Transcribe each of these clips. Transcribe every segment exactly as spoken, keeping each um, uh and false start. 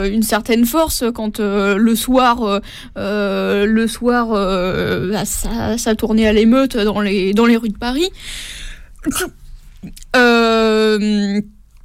une certaine force quand euh, le soir, euh, le soir, euh, ça, ça tournait à l'émeute dans les dans les rues de Paris. Euh,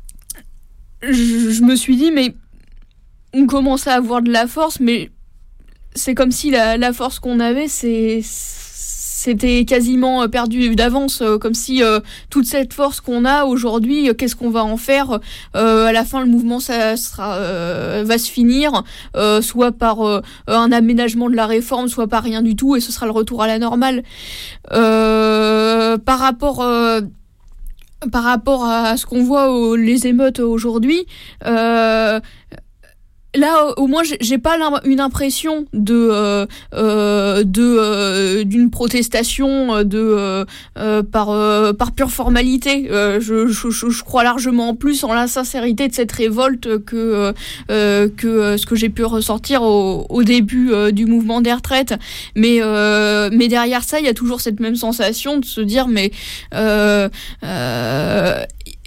je, je me suis dit mais on commençait à avoir de la force, mais c'est comme si la, la force qu'on avait, c'est c'était quasiment perdu d'avance, comme si euh, toute cette force qu'on a aujourd'hui, qu'est-ce qu'on va en faire euh, à la fin, le mouvement ça sera, euh, va se finir, euh, soit par euh, un aménagement de la réforme, soit par rien du tout, et ce sera le retour à la normale. Euh, par rapport... Euh, par rapport à ce qu'on voit aux, les émeutes aujourd'hui, euh, là, au moins, j'ai pas une impression de euh, euh, de euh, d'une protestation de euh, euh, par euh, par pure formalité. Euh, je, je je crois largement plus en la sincérité de cette révolte que euh, que ce que j'ai pu ressortir au, au début euh, du mouvement des retraites. Mais euh, mais derrière ça, il y a toujours cette même sensation de se dire mais euh, euh,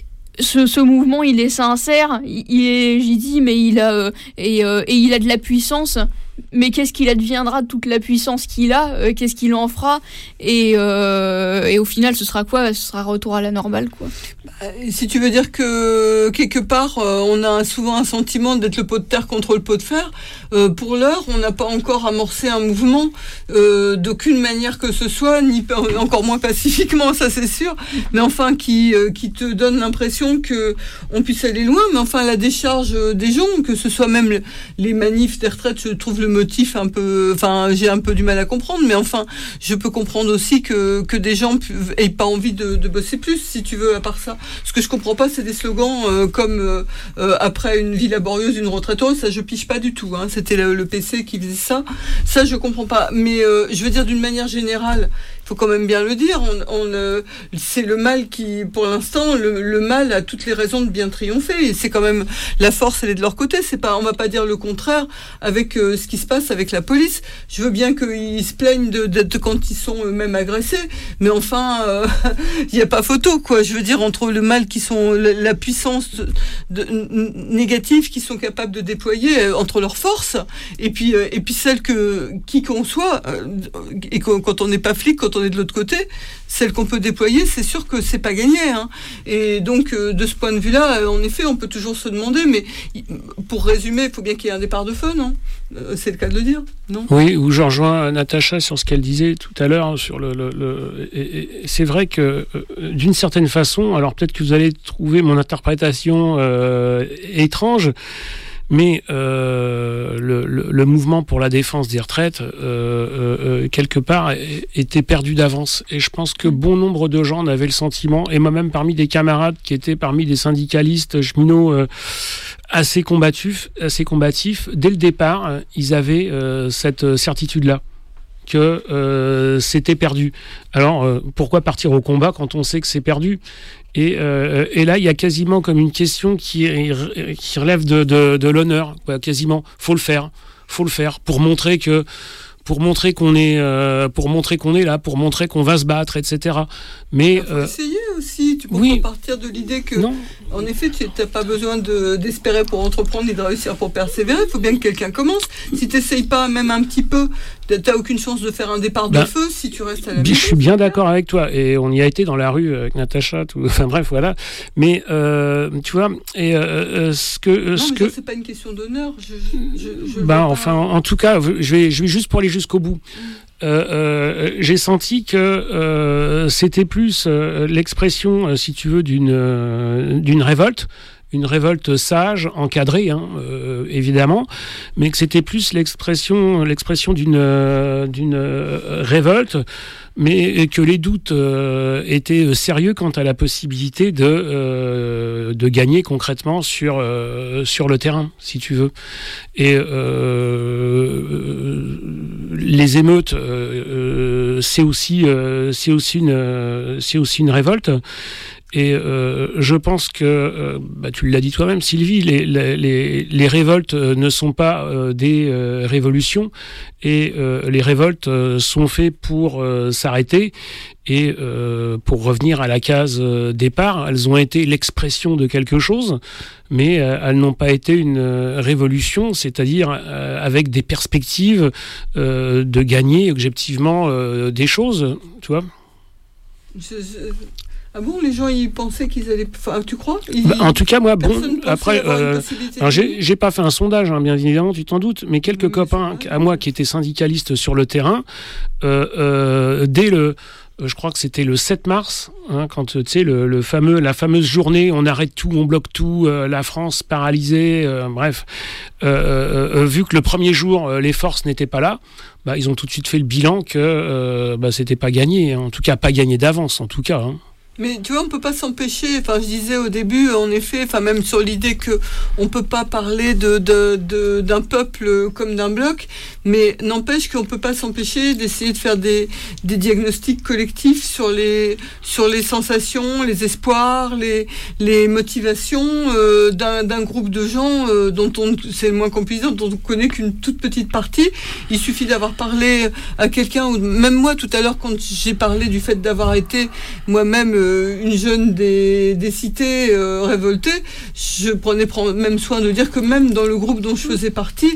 Ce, ce mouvement, il est sincère, il est, j'y dis, mais il a euh, et, euh, et il a de la puissance. Mais qu'est-ce qu'il adviendra de toute la puissance qu'il a euh, Qu'est-ce qu'il en fera et, euh, et au final, ce sera quoi ? Ce sera retour à la normale, quoi. Bah, si tu veux dire que quelque part, euh, on a souvent un sentiment d'être le pot de terre contre le pot de fer. Euh, pour l'heure, on n'a pas encore amorcé un mouvement euh, d'aucune manière que ce soit, ni encore moins pacifiquement, ça c'est sûr. Mais enfin, qui euh, qui te donne l'impression que on puisse aller loin. Mais enfin, la décharge des gens, que ce soit même les manifs des retraites, je trouve le motif un peu, enfin, j'ai un peu du mal à comprendre, mais enfin, je peux comprendre aussi que, que des gens aient pas envie de, de bosser plus, si tu veux, à part ça. Ce que je comprends pas, c'est des slogans euh, comme euh, euh, après une vie laborieuse, une retraite heureuse, ça je pige pas du tout, hein. C'était le, le P C qui faisait ça. Ça, je comprends pas. Mais euh, je veux dire, d'une manière générale, faut quand même bien le dire, on, on, euh, c'est le mal qui, pour l'instant, le, le mal a toutes les raisons de bien triompher. Et c'est quand même, la force, elle est de leur côté. C'est pas, on va pas dire le contraire avec euh, ce qui se passe avec la police. Je veux bien qu'ils se plaignent de, de, de quand ils sont eux-mêmes agressés, mais enfin, il euh, y a pas photo, quoi. Je veux dire, entre le mal qui sont, la, la puissance de, de, négative qu'ils sont capables de déployer euh, entre leurs forces, et puis, euh, et puis celle que, qui qu'on soit, euh, et quand, quand on n'est pas flic, quand on est de l'autre côté, celle qu'on peut déployer, c'est sûr que c'est pas gagné, hein. Et donc, euh, de ce point de vue-là, euh, en effet, on peut toujours se demander, mais pour résumer, il faut bien qu'il y ait un départ de feu, non ? euh, C'est le cas de le dire, non ? Oui, où je rejoins Natacha sur ce qu'elle disait tout à l'heure, sur le, le, le et, et c'est vrai que, euh, d'une certaine façon, alors peut-être que vous allez trouver mon interprétation euh, étrange, mais euh, le, le, le mouvement pour la défense des retraites, euh, euh, quelque part, était perdu d'avance. Et je pense que bon nombre de gens en avaient le sentiment, et moi-même parmi des camarades qui étaient parmi des syndicalistes cheminots euh, assez combatifs, assez combatifs, dès le départ, ils avaient euh, cette certitude-là, que euh, c'était perdu. Alors, euh, pourquoi partir au combat quand on sait que c'est perdu ? Et, euh, et là, il y a quasiment comme une question qui, qui relève de, de, de l'honneur, quoi, quasiment. Faut le faire, faut le faire pour montrer que, pour montrer qu'on est, euh, pour montrer qu'on est là, pour montrer qu'on va se battre, et cetera. Mais il faut euh, essayer aussi. Tu peux oui, pas partir de l'idée que, non. En effet, tu n'as pas besoin de, d'espérer pour entreprendre et de réussir pour persévérer. Il faut bien que quelqu'un commence. Si tu n'essayes pas même un petit peu, tu n'as aucune chance de faire un départ de ben, feu si tu restes à la maison. Je suis bien d'accord avec toi. Et on y a été dans la rue avec Natacha. Tout, enfin bref, voilà. Mais euh, tu vois, et euh, ce que, non, ce mais que, ça, c'est pas une question d'honneur. Je, je, je ben enfin, en, en tout cas, je vais, je vais juste pour aller jusqu'au bout. Euh, euh, j'ai senti que euh, c'était plus euh, l'expression, euh, si tu veux, d'une euh, d'une révolte, une révolte sage, encadrée, hein, euh, évidemment, mais que c'était plus l'expression l'expression d'une euh, d'une euh, révolte, mais que les doutes euh, étaient sérieux quant à la possibilité de euh, de gagner concrètement sur euh, sur le terrain, si tu veux. Et euh, les émeutes, euh, c'est aussi euh, c'est aussi une c'est aussi une révolte. Et euh, je pense que, euh, bah, tu l'as dit toi-même, Sylvie, les, les, les révoltes ne sont pas euh, des euh, révolutions, et euh, les révoltes euh, sont faites pour euh, s'arrêter et euh, pour revenir à la case euh, départ. Elles ont été l'expression de quelque chose, mais euh, elles n'ont pas été une euh, révolution, c'est-à-dire euh, avec des perspectives euh, de gagner objectivement euh, des choses, tu vois. Je, je... Ah bon, les gens ils pensaient qu'ils allaient. Enfin, tu crois ils... bah, En tout cas, moi, bon, après, euh, alors, j'ai, j'ai pas fait un sondage, hein, bien évidemment, tu t'en doutes, mais quelques oui, copains à moi qui étaient syndicalistes sur le terrain, euh, euh, dès le, je crois que c'était le sept mars, hein, quand tu sais le, le fameux, la fameuse journée, on arrête tout, on bloque tout, euh, la France paralysée, euh, bref, euh, euh, vu que le premier jour euh, les forces n'étaient pas là. Bah, ils ont tout de suite fait le bilan que euh, bah, c'était pas gagné, hein, en tout cas pas gagné d'avance, en tout cas. Hein. Mais tu vois, on peut pas s'empêcher. Enfin, je disais au début, en effet, enfin même sur l'idée que on peut pas parler de, de, de d'un peuple comme d'un bloc, mais n'empêche qu'on peut pas s'empêcher d'essayer de faire des des diagnostics collectifs sur les sur les sensations, les espoirs, les les motivations euh, d'un d'un groupe de gens euh, dont on c'est le moins qu'on puisse dire, dont on connaît qu'une toute petite partie. Il suffit d'avoir parlé à quelqu'un, ou même moi tout à l'heure quand j'ai parlé du fait d'avoir été moi-même euh, une jeune des, des cités euh, révoltée, je prenais même soin de dire que même dans le groupe dont je faisais partie,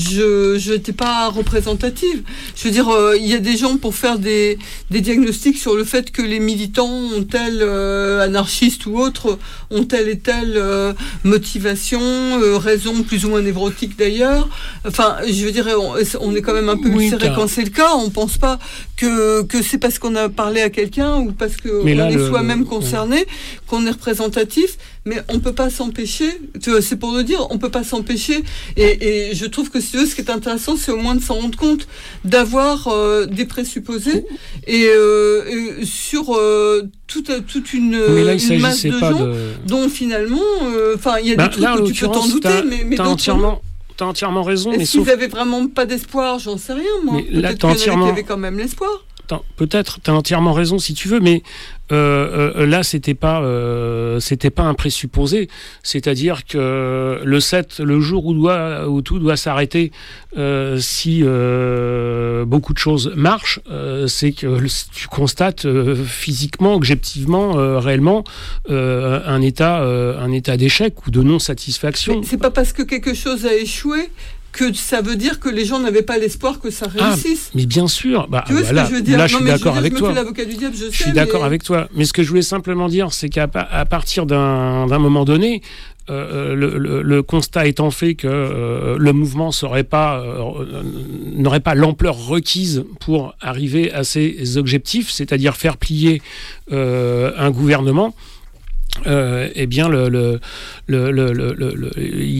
je n'étais pas représentative. Je veux dire, il euh, y a des gens pour faire des, des diagnostics sur le fait que les militants ont tel euh, anarchistes ou autres, ont telle et telle euh, motivation, euh, raison plus ou moins névrotique d'ailleurs. Enfin, je veux dire, on, on est quand même un peu oui, serré quand c'est le cas. On pense pas que, que c'est parce qu'on a parlé à quelqu'un ou parce qu'on est le... soi-même concerné, ouais. qu'on est représentatif, mais on peut pas s'empêcher, tu vois, c'est pour le dire, on peut pas s'empêcher, et, et je trouve que si tu veux, ce qui est intéressant, c'est au moins de s'en rendre compte, d'avoir euh, des présupposés, et, euh, et sur euh, toute, toute une, là, une masse de gens, de... dont finalement, enfin, euh, il y a bah, des trucs là, où tu peux t'en douter, t'as, mais, mais t'as entièrement... T'as entièrement raison. Est-ce mais qu'ils sauf... avaient vraiment pas d'espoir? J'en sais rien, moi. Mais là, Peut-être t'as qu'il y en entièrement... avait qui avaient quand même l'espoir. Peut-être, tu as entièrement raison si tu veux, mais euh, euh, là, c'était pas, euh, c'était pas un présupposé. C'est-à-dire que le sept, le jour où, doit, où tout doit s'arrêter, euh, si euh, beaucoup de choses marchent, euh, c'est que tu constates euh, physiquement, objectivement, euh, réellement, euh, un état, euh, un état d'échec ou de non-satisfaction. Mais c'est pas parce que quelque chose a échoué que ça veut dire que les gens n'avaient pas l'espoir que ça réussisse. Ah, mais bien sûr. Bah, tu vois voilà. ce que je veux dire? Là, je non, suis mais d'accord je veux dire, avec je toi. Me fais l'avocat du diable, je, je sais, suis d'accord mais... avec toi. Mais ce que je voulais simplement dire, c'est qu'à à partir d'un, d'un moment donné, euh, le, le, le constat étant fait que euh, le mouvement serait pas, euh, n'aurait pas l'ampleur requise pour arriver à ses objectifs, c'est-à-dire faire plier euh, un gouvernement. Euh, eh bien, le, le, le, le, le, le,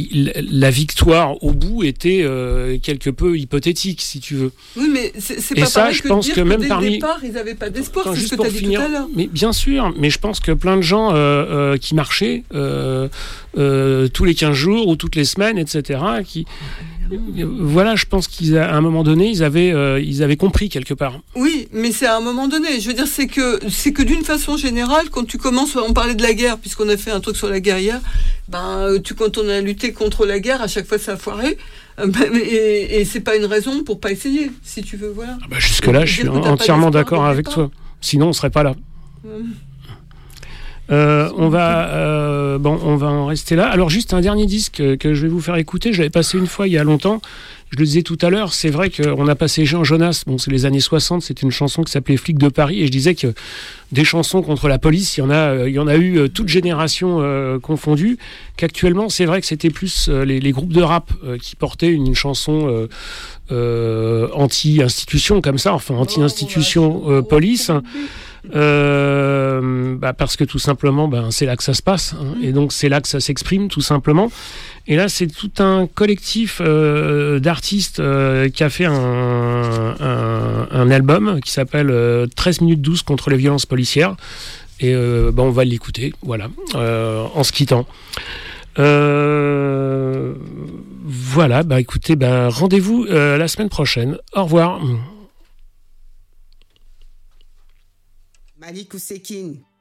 la victoire au bout était euh, quelque peu hypothétique, si tu veux. Oui, mais c'est, c'est et pas ça, pareil je que pense de dire que même que dès parmi... le départ, ils n'avaient pas d'espoir. Attends, c'est ce que tu as dit finir, tout à l'heure. Mais bien sûr, mais je pense que plein de gens euh, euh, qui marchaient euh, euh, tous les quinze jours ou toutes les semaines, et cetera, qui... Voilà, je pense qu'à un moment donné, ils avaient, euh, ils avaient compris quelque part. Oui, mais c'est à un moment donné. Je veux dire, c'est que, c'est que d'une façon générale, quand tu commences, on parlait de la guerre, puisqu'on a fait un truc sur la guerre hier, ben, tu, quand on a lutté contre la guerre, à chaque fois ça a foiré. Et, et c'est pas une raison pour pas essayer, si tu veux, voilà. Ah bah jusque-là, je suis entièrement d'accord avec toi. Sinon, on serait pas là. Hum. Euh, on va, euh, bon, on va en rester là. Alors juste un dernier disque que je vais vous faire écouter. Je l'avais passé une fois il y a longtemps. Je le disais tout à l'heure. C'est vrai qu'on a passé Jean Jonas. Bon, c'est les années soixante. C'était une chanson qui s'appelait Flics de Paris. Et je disais que des chansons contre la police, il y en a, il y en a eu toute génération euh, confondue. Qu'actuellement, c'est vrai que c'était plus euh, les, les groupes de rap euh, qui portaient une, une chanson euh, euh, anti-institution comme ça, enfin anti-institution euh, police. Euh, bah parce que tout simplement ben, c'est là que ça se passe hein, et donc c'est là que ça s'exprime tout simplement et là c'est tout un collectif euh, d'artistes euh, qui a fait un, un, un album qui s'appelle euh, treize minutes douze contre les violences policières et euh, ben, on va l'écouter voilà euh, en se quittant euh, voilà bah écoutez ben, rendez-vous euh, la semaine prochaine, au revoir. Malik Ousekine,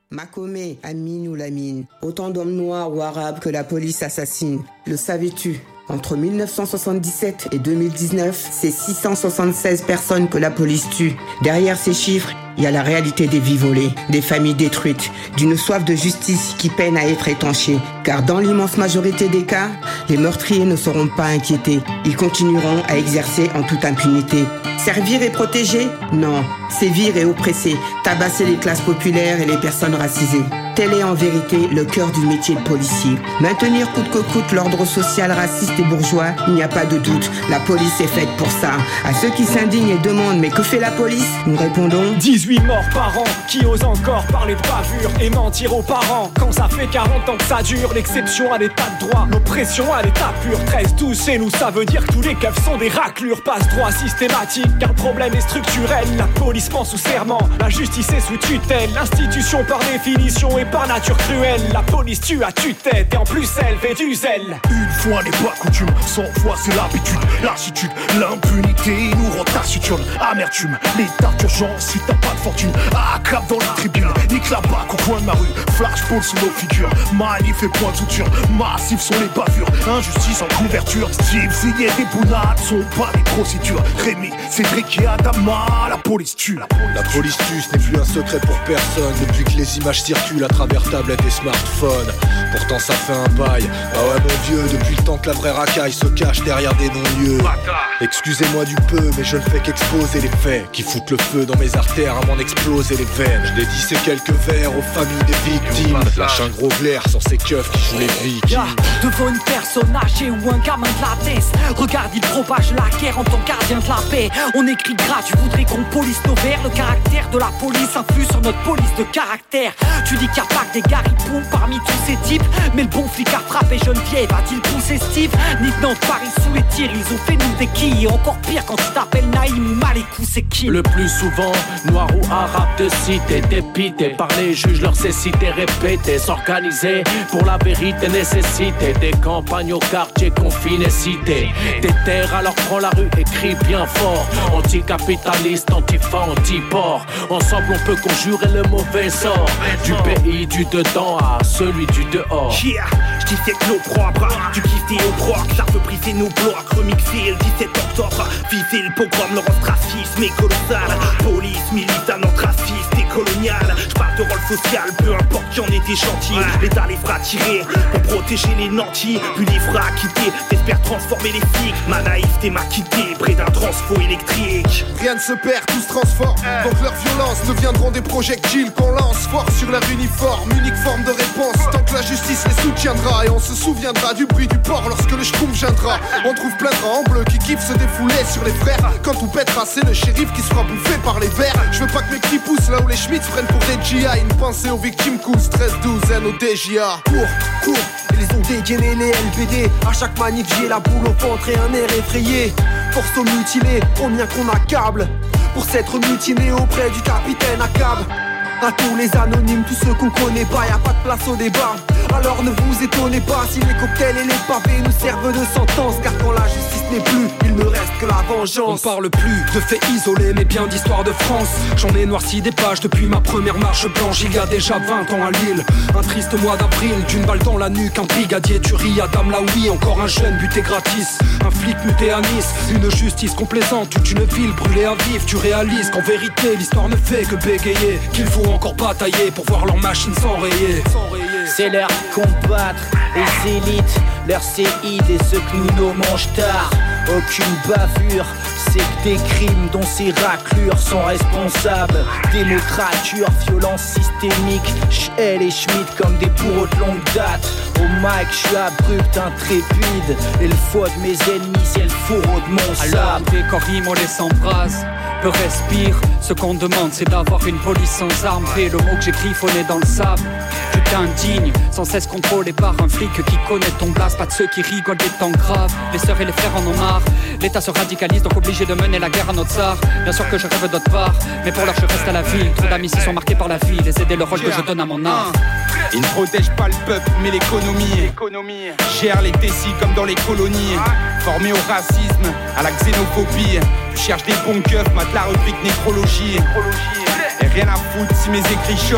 Makomé, Amin ou Lamine, autant d'hommes noirs ou arabes que la police assassine. Le savais-tu ? Entre mille neuf cent soixante-dix-sept et deux mille dix-neuf, c'est six cent soixante-seize personnes que la police tue. Derrière ces chiffres, il y a la réalité des vies volées, des familles détruites, d'une soif de justice qui peine à être étanchée. Car dans l'immense majorité des cas, les meurtriers ne seront pas inquiétés. Ils continueront à exercer en toute impunité. Servir et protéger ? Non. Sévir et oppresser, tabasser les classes populaires et les personnes racisées. Tel est en vérité le cœur du métier de policier. Maintenir coûte que coûte l'ordre social raciste et bourgeois, il n'y a pas de doute. La police est faite pour ça. À ceux qui s'indignent et demandent « Mais que fait la police ?» Nous répondons dix-huit morts par an, qui osent encore parler de bavure et mentir aux parents. Quand ça fait quarante ans que ça dure, l'exception à l'état de droit, l'oppression à l'état pur. Treize douze chez nous, ça veut dire que tous les keufs sont des raclures. Passe-droit systématique, car le problème est structurel. La police ment sous serment, la justice est sous tutelle. L'institution par définition est par nature cruelle. La police tue à tue-tête et en plus elle fait du zèle. Une fois n'est pas coutume, cent fois c'est l'habitude. Lassitude, l'impunité nous rend taciturne. Amertume, l'état d'urgence si t'as pas de fortune. Acclame dans les tribunes, nique la bac au coin de ma rue. Flashball sous nos figures, manif et point de suture. Massifs sont les bavures, injustice en couverture. Steve, Ziggy et Bounat sont pas des procédures. Rémi, Cédric et Adama, la police tue. La police tue, ce n'est plus un secret pour personne. Depuis que les images circulent à travers tablette et smartphone. Pourtant ça fait un bail. Ah ouais mon vieux, depuis le temps que la vraie racaille se cache derrière des non-lieux. Excusez-moi du peu, mais je ne fais qu'exposer les faits qui foutent le feu dans mes artères à m'en exploser les veines. Je dédie ces quelques vers aux familles des victimes. Lâche un gros glaire sur ces keufs qui jouent les vikings. Yeah, devant une personne âgée ou un gamin de la tête, regarde, il propage la guerre en tant que gardien de la paix. On écrit gras, tu voudrais qu'on police nos vers. Le caractère de la police influe sur notre police de caractère. Tu dis qu'il n'y a pas que des garipoux parmi tous ces types, mais le bon flic a frappé Geneviève, a-t-il poussé Steve? Nick Nantes, Paris sous les tirs, ils ont fait nous des quilles. Et encore pire quand tu t'appelles Naïm ou Malikou, c'est qui? Le plus souvent, noir ou arabe de cité, dépité par les juges, leur cécité répétée, s'organiser pour la vérité nécessité. Des campagnes au quartier confiné, cité. Des terres alors prends la rue et crie bien fort. Anticapitaliste, antifa, antiport. Ensemble on peut conjurer le mauvais sort du pays du dedans à celui du dehors. Yeah, j'dis c'est que nos propres, du kiff au proc, ça veut briser nos blocs, remixer le dix-sept octobre, viser le pogrom, le racisme est colossal. Police, militant, raciste et colonial. J'parle de rôle social, peu importe qui en était gentil. L'État les fera tirer pour protéger les nantis, puis les fera quitter, t'espères transformer les flics. Ma naïveté m'a quitté près d'un transfo électrique. Rien ne se perd, tout se transforme. Donc leurs violences deviendront des projectiles qu'on lance fort sur leur uniforme. Unique forme de réponse, tant que la justice les soutiendra. Et on se souviendra du bruit du port lorsque le schtroumpf viendra. On trouve plein de rangs bleus qui kiffent se défouler sur les frères. Quand tout pètera, c'est le shérif qui se fera bouffer par les verts. Je veux pas que mes petits poussent là où les Schmitz prennent pour des G I. Une pensée aux victimes cool, stress, douzaine au D J A. Cours, cours, ils ont dégainé les L B D. À chaque manif j'ai la boule au ventre et un air effrayé. Force aux mutilés, combien qu'on accable pour s'être mutiné auprès du capitaine Akab. À tous les anonymes, tous ceux qu'on connaît pas, y a pas de place au débat. Alors ne vous étonnez pas si les cocktails et les pavés nous servent de sentence. Car quand la justice n'est plus, il ne reste que la vengeance. On parle plus de faits isolés mais bien d'histoire de France. J'en ai noirci des pages depuis ma première marche blanche. Il y a déjà vingt ans à Lille, un triste mois d'avril. D'une balle dans la nuque, un brigadier tuerie Adam Laoui. Encore un jeune buté gratis, un flic muté à Nice. Une justice complaisante, toute une ville brûlée à vif. Tu réalises qu'en vérité l'histoire ne fait que bégayer, qu'il faut encore batailler pour voir leur machine s'enrayer. C'est l'heure de combattre les élites, leurs séides et ceux que nous nommons tard. Aucune bavure, c'est que des crimes dont ces raclures sont responsables. Démocrature, violence systémique, Schell et Schmitt comme des bourreaux de longue date. Au mic, je suis abrupt, intrépide, et le foie de mes ennemis, c'est le fourreau de mon sable. Alors dès qu'on rime, on les s'embrasse, peu respire. Ce qu'on demande, c'est d'avoir une police sans armes. Et le mot que j'écris fauné dans le sable. Tu t'indignes, sans cesse contrôlé par un flic qui connaît ton blast. Pas de ceux qui rigolent des temps graves. Les sœurs et les frères en ont marre. L'État se radicalise, donc obligé de mener la guerre à notre tsar. Bien sûr que je rêve d'autre part, mais pour l'heure je reste à la ville. Trop d'amis s'y sont marqués par la vie, les aider le rôle que je donne à mon art. Ils ne protègent pas le peuple mais l'économie. Gère les décis comme dans les colonies. Formés au racisme, à la xénophobie. Tu cherches des bons keufs, mate la rubrique nécrologie. Et rien à foutre si mes écrits choquent.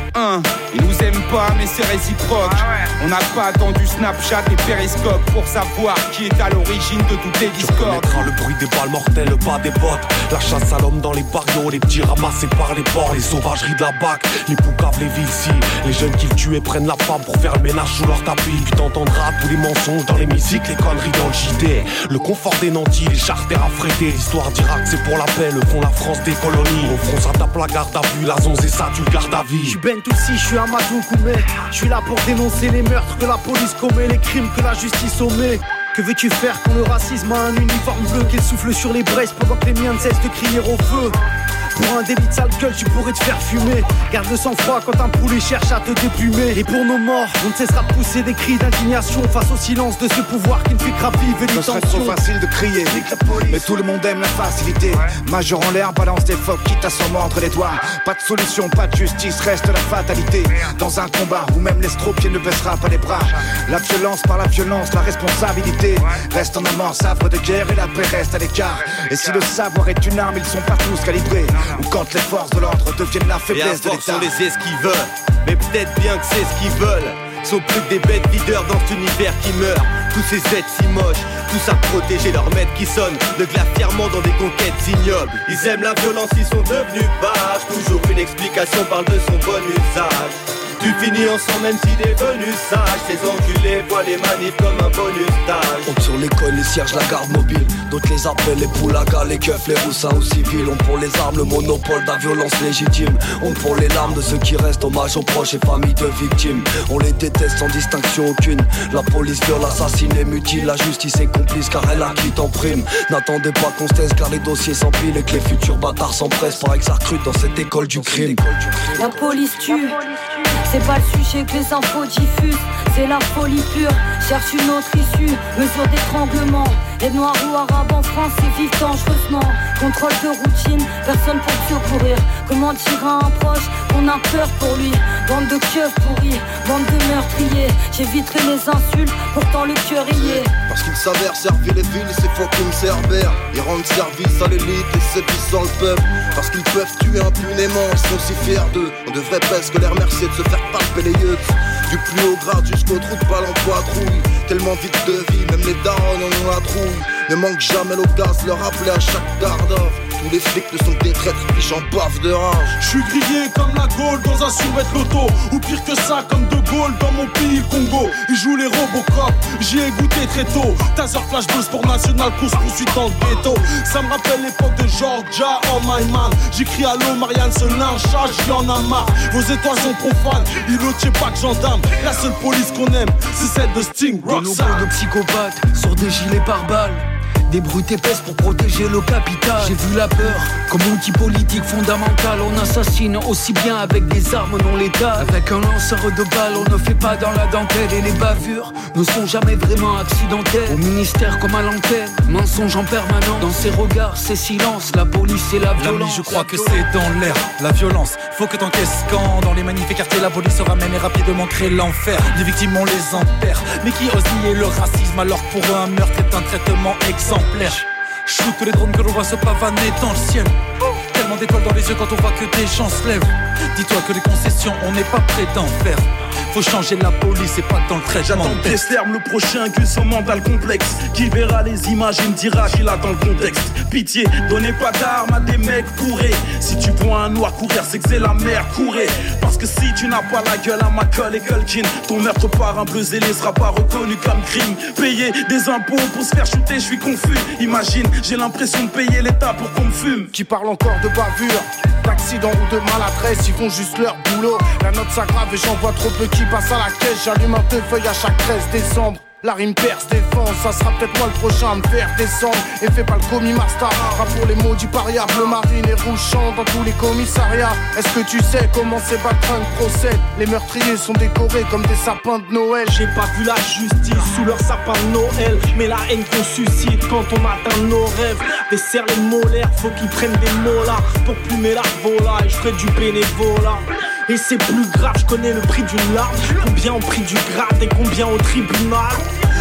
Un, ils nous aiment pas mais c'est réciproque. On n'a pas attendu Snapchat et Periscope pour savoir qui est à l'origine de toutes les discordes. Tu le bruit des balles mortelles, pas des bottes. La chasse à l'homme dans les barrios, les petits ramassés par les ports, les sauvageries de la B A C, les poucaves, les villes-ci. Les jeunes qui le tuent prennent la femme pour faire le ménage sous leur tapis. Puis t'entendras tous les mensonges dans les musiques, les conneries dans le J D. Le confort des nantis, les charters affrétés. L'histoire d'Irak c'est pour la paix, le fond la France des colonies. Au front ça tape la garde à vue, la zonze et ça tu le gardes à vie. Je suis Bentoussi, je suis Amadou Koumé. Je suis là pour dénoncer les meurtres que la police commet, les crimes que la justice omet. Que veux-tu faire quand le racisme a un uniforme bleu, qu'il souffle sur les braises pendant que les miens ne cessent de crier au feu? Pour un débit de sale gueule, tu pourrais te faire fumer. Garde le sang-froid quand un poulet cherche à te déplumer. Et pour nos morts, on ne cessera de pousser des cris d'indignation face au silence de ce pouvoir qui ne fait que raviver les tensions. Ce serait trop facile de crier, mais tout le monde aime la facilité. Majeur en l'air, balance des phoques, quitte à s'en mordre les doigts. Pas de solution, pas de justice, reste la fatalité. Dans un combat où même l'estropié ne baissera pas les bras. La violence par la violence, la responsabilité reste en amont, havre de guerre et la paix reste à l'écart. Et si le savoir est une arme, ils sont pas tous calibrés. Ou quand les forces de l'ordre deviennent la faiblesse de l'État. Sont les esquiveurs, mais peut-être bien que c'est ce qu'ils veulent. Sont plus que des bêtes leaders dans cet univers qui meurt. Tous ces êtres si moches, tous à protéger leur maître qui sonne le glas fièrement dans des conquêtes ignobles. Ils aiment la violence, ils sont devenus barges. Toujours une explication parle de son bon usage. Tu finis ensemble même si t'es venu sage. Ces enculés voient les manifs comme un bonus stage. On sur l'école, les cierges, la garde mobile. D'autres les appellent les poulagas, les keufs, les roussins aux civils. On pour les armes, le monopole de la violence légitime. On pour les larmes de ceux qui restent, hommage aux proches et familles de victimes. On les déteste sans distinction aucune. La police viole, assassine et mutile. La justice est complice car elle acquitte en prime. N'attendez pas qu'on se taise car les dossiers s'empilent et que les futurs bâtards s'empressent. Paraît que ça recrute dans cette école du crime. La police tue. C'est pas le sujet que les infos diffusent, c'est la folie pure. Cherche une autre issue, mesure d'étranglement. Les noirs ou arabes en France, ils vivent dangereusement. Contrôle de routine, personne pour te secourir. Comment dire à un proche qu'on a peur pour lui? Bande de keufs pourris, bande de meurtriers. J'éviterai les insultes, pourtant le cœur y est. Parce qu'ils s'avèrent servir les villes, c'est fucking cerbères. Ils rendent service à l'élite et séduisant le peuple. Parce qu'ils peuvent tuer impunément, ils sont si fiers d'eux. On devrait presque les remercier de se faire palper les yeux. Du plus haut grade jusqu'au trou de balle en patrouille. Tellement vite de vie, même les darons en ont la trouille. Ne manque jamais l'audace, leur rappeler à chaque quart d'heure. Tous les flics ne sont que des traîtres, puis j'en bave de rage. Je suis grillé comme la Gaule dans un survêt loto. Ou pire que ça, comme De Gaulle dans mon pays, le Congo. Ils jouent les Robocop, j'y ai goûté très tôt. Taser, flashball, sport national, course poursuite dans le ghetto. Ça me rappelle l'époque de Georgia, oh my man. J'écris allô, Marianne se lynchage, j'en ai marre. Vos étoiles sont profanes, îlotier pas que gendarme. La seule police qu'on aime, c'est celle de Sting Roxanne. Des logos de psychopathes sur des gilets pare-balles. Des brutes épaisses pour protéger le capital. J'ai vu la peur comme outil politique fondamental. On assassine aussi bien avec des armes non létales. Avec un lanceur de balles, on ne fait pas dans la dentelle. Et les bavures ne sont jamais vraiment accidentelles. Au ministère comme à l'antenne, mensonge en permanence. Dans ses regards, ses silences, la police et la violence. L'ami, je crois que c'est dans l'air, la violence. Faut que t'encaisses quand dans les manifs et quartiers la police se ramène et rapidement crée l'enfer. Les victimes on les enterre, mais qui ose nier le racisme alors que pour eux un meurtre est un traitement exemplaire. Shoot tous les drones que l'on voit se pavaner dans le ciel. Tellement d'étoiles dans les yeux quand on voit que des gens se lèvent. Dis-toi que les concessions on n'est pas prêt d'en faire. Faut changer la police et pas dans le traitement. J'attends Pied-Sterme, le prochain que son mental complexe. Qui verra les images et me dira qu'il a dans le contexte. Pitié, donnez pas d'armes à des mecs bourrés. Si tu vois un noir courir, c'est que c'est la mer, courez. Parce que si tu n'as pas la gueule à Macaulay et Culkin, ton meurtre par un bleu zélé sera pas reconnu comme crime. Payer des impôts pour se faire shooter, je suis confus. Imagine, j'ai l'impression de payer l'État pour qu'on me fume. Qui parle encore de bavure, d'accident ou de maladresse, ils font juste leur boulot. La note s'aggrave et j'en vois trop peu qui passent à la caisse. J'allume un deux feuilles à chaque treize décembre. La rime perce, défense, ça sera peut-être moi le prochain à me faire descendre. Et fais pas le commis master, rap pour les maudits paria. Bleu marine et rouge chante dans tous les commissariats. Est-ce que tu sais comment ces baltringues procèdent? Les meurtriers sont décorés comme des sapins de Noël. J'ai pas vu la justice sous leur sapin de Noël, mais la haine qu'on suscite quand on atteint nos rêves. Desserre les molaires, faut qu'ils prennent des mots là pour plumer la volaille, je ferai du bénévolat. Et c'est plus grave, je connais le prix d'une larme. Combien au prix du grade et combien au tribunal.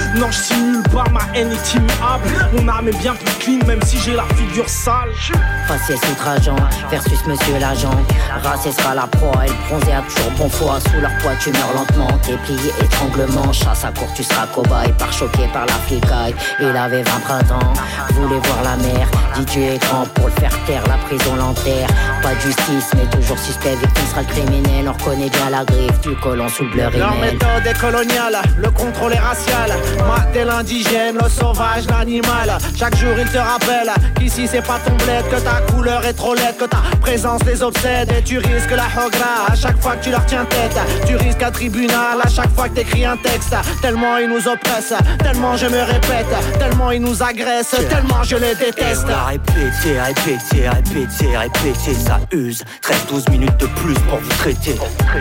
Non, je simule pas, ma haine est immuable. Mon âme est bien plus clean, même si j'ai la figure sale. Faciès outrageant versus monsieur l'agent. Racé sera la proie et le bronzé a toujours bon foie. Sous leur poids tu meurs lentement, t'es plié étranglement. Chasse à court tu seras cobaye, par choqué par la flicaille. Il avait vingt printemps, voulait voir la mer. Dit Dieu est grand pour le faire taire, la prison l'enterre. Pas de justice mais toujours suspect, victime sera le criminel. On reconnaît bien la griffe du colon sous le bleu Leur rimel. méthode est coloniale, le contrôle est racial. Mater l'indigène, le sauvage, l'animal. Chaque jour il te rappelle qu'ici c'est pas ton bled, que ta couleur est trop laide, que ta présence les obsède. Et tu risques la hogra à chaque fois que tu leur tiens tête. Tu risques un tribunal à chaque fois que t'écris un texte. Tellement ils nous oppressent, tellement je me répète, tellement ils nous agressent, tellement je les déteste. On a répété, répété, répété, répété, ça use. treize douze minutes de plus pour vous traiter.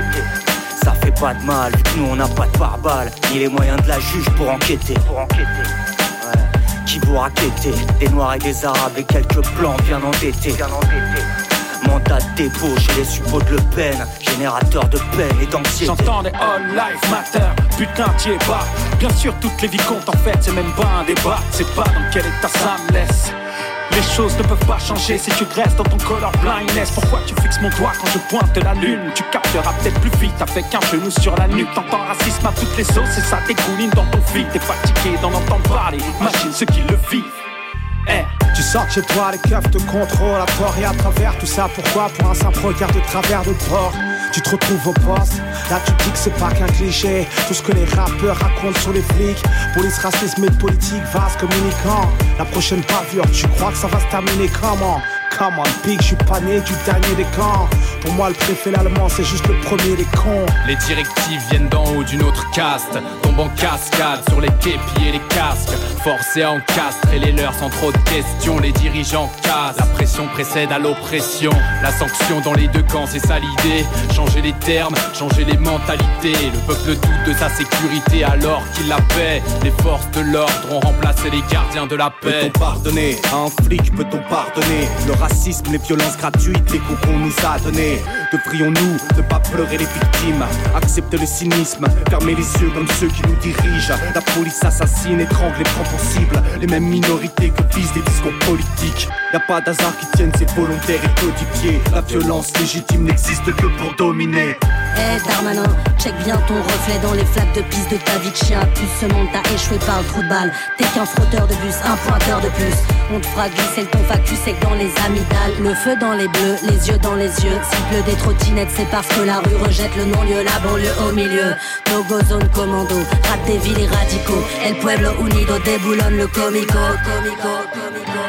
Ça fait pas de mal, vu que nous on n'a pas de pare-balles, ni les moyens de la juge pour enquêter. Pour enquêter. Ouais. Qui vous raqueter, des noirs et des arabes et quelques blancs bien endettés. Bien endettés. Mandat de dépôt chez les suppôts de Le Pen, générateur de peine et d'anxiété. J'entends des all life matter, putain t'y es pas. Bien sûr toutes les vies comptent en fait, c'est même pas un débat. C'est pas dans quel état ça me laisse. Les choses ne peuvent pas changer si tu restes dans ton color blindness. Pourquoi tu fixes mon doigt quand je pointe la lune? Tu capteras peut-être plus vite avec un genou sur la nuque. T'entends racisme à toutes les sauces et ça dégouline dans ton feed. T'es fatigué d'en entendre parler, imagine ceux qui le vivent. Eh. Tu sors de chez toi, les keufs te contrôlent à tort et à travers. Tout ça pourquoi? Pour un simple regard de travers de port. Tu te retrouves au poste, là tu dis que c'est pas qu'un cliché. Tout ce que les rappeurs racontent sur les flics. Police, racisme et politique, vase communicant. La prochaine bavure, tu crois que ça va se terminer comment? Come on, big, je suis pas né du dernier des camps. Pour moi le préfet l'allemand c'est juste le premier des cons. Les directives viennent d'en haut d'une autre caste, tombent en cascade sur les képis et les casques. Forcés à encastrer les leurs sans trop de questions. Les dirigeants cassent, la pression précède à l'oppression. La sanction dans les deux camps c'est ça l'idée. Changer les termes, changer les mentalités. Le peuple doute de sa sécurité alors qu'il la paie. Les forces de l'ordre ont remplacé les gardiens de la paix. Peut-on pardonner à un flic, peut-on pardonner le racisme, les violences gratuites, les coups qu'on nous a donnés? Devrions-nous ne pas pleurer les victimes, accepter le cynisme, fermer les yeux comme ceux qui nous dirigent? La police assassine, étrangle et prend pour cible les mêmes minorités que visent des discours politiques. Y'a pas d'hasard qui tienne, c'est volontaire et codifié. La violence légitime n'existe que pour dominer. Eh hey Darmanin, check bien ton reflet dans les flaques de piste de ta vie de chien. Plus ce monde t'a échoué par le trou de balle. T'es qu'un frotteur de bus, un pointeur de plus. On te fera glisser le ton facus sec dans les amygdales. Le feu dans les bleus, les yeux dans les yeux. S'il pleut des trottinettes, c'est parce que la rue rejette le non-lieu, la banlieue au milieu. Togo zone commando, rate des villes et radicaux. El Pueblo Unido déboulonne le comico, comico, comico.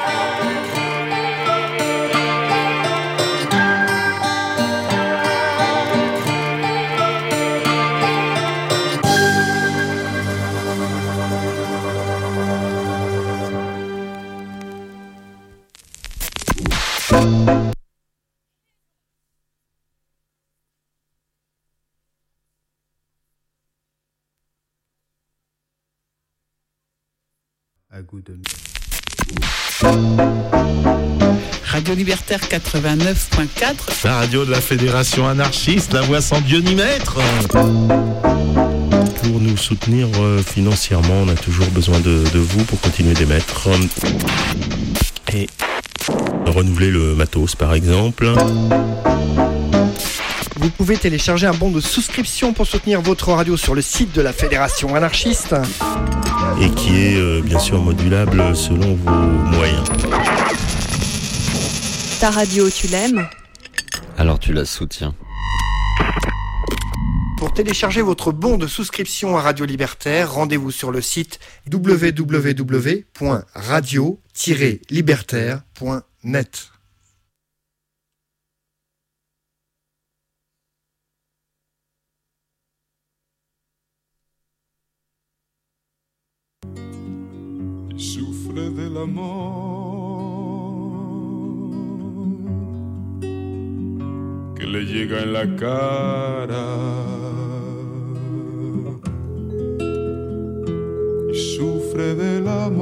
À goût de... Radio Libertaire quatre-vingt-neuf point quatre. La radio de la Fédération anarchiste, la voix sans Dieu ni maître. Pour nous soutenir euh, financièrement, on a toujours besoin de, de vous pour continuer d'émettre. Et renouveler le matos par exemple. Vous pouvez télécharger un bon de souscription pour soutenir votre radio sur le site de la Fédération anarchiste. Et qui est euh, bien sûr modulable selon vos moyens. Ta radio, tu l'aimes? Alors tu la soutiens. Pour télécharger votre bon de souscription à Radio Libertaire, rendez-vous sur le site w w w point radio tiret libertaire point net. Sufre del amor que le llega en la cara y sufre del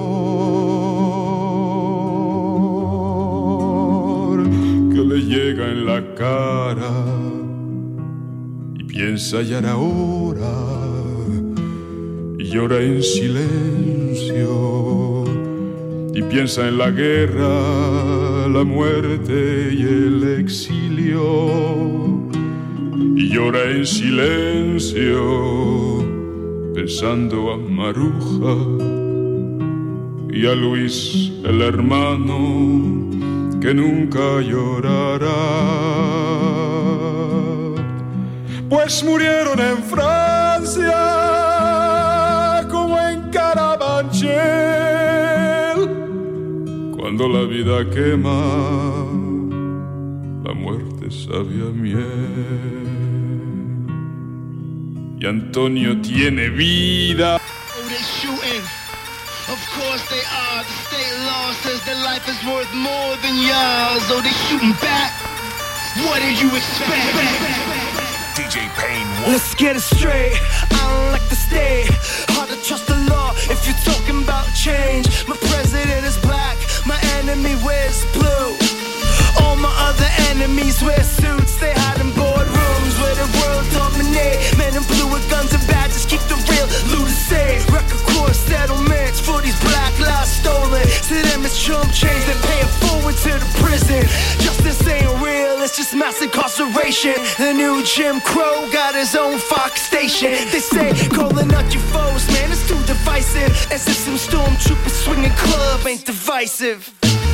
amor que le llega en la cara y piensa ya ahora y llora en silencio y piensa en la guerra, la muerte y el exilio. Y llora en silencio pensando a Maruja y a Luis el hermano que nunca llorará. Pues murieron en Francia como en Carabanchel, cuando la vida quema, la muerte sabe a miel. Y Antonio tiene vida. Oh, they shooting. Of course they are. The state law says that life is worth more than yours. Oh, they shooting back. What did you expect? D J Payne. Let's get it straight. I don't like to stay. Hard to trust the law if you're talking about change. My president is black. My enemy wears blue. All my other enemies wear suits. They hide in boardrooms where the world dominate. Men in blue with guns and badges keep the real loot safe. Record course settlements for these black lives stolen. To them it's chump change. They pay it forward to the prison. Justice ain't real, it's just mass incarceration. The new Jim Crow got his own Fox station. They say calling out your foes, man, it's too divisive. As if some stormtroopers swinging club ain't divisive.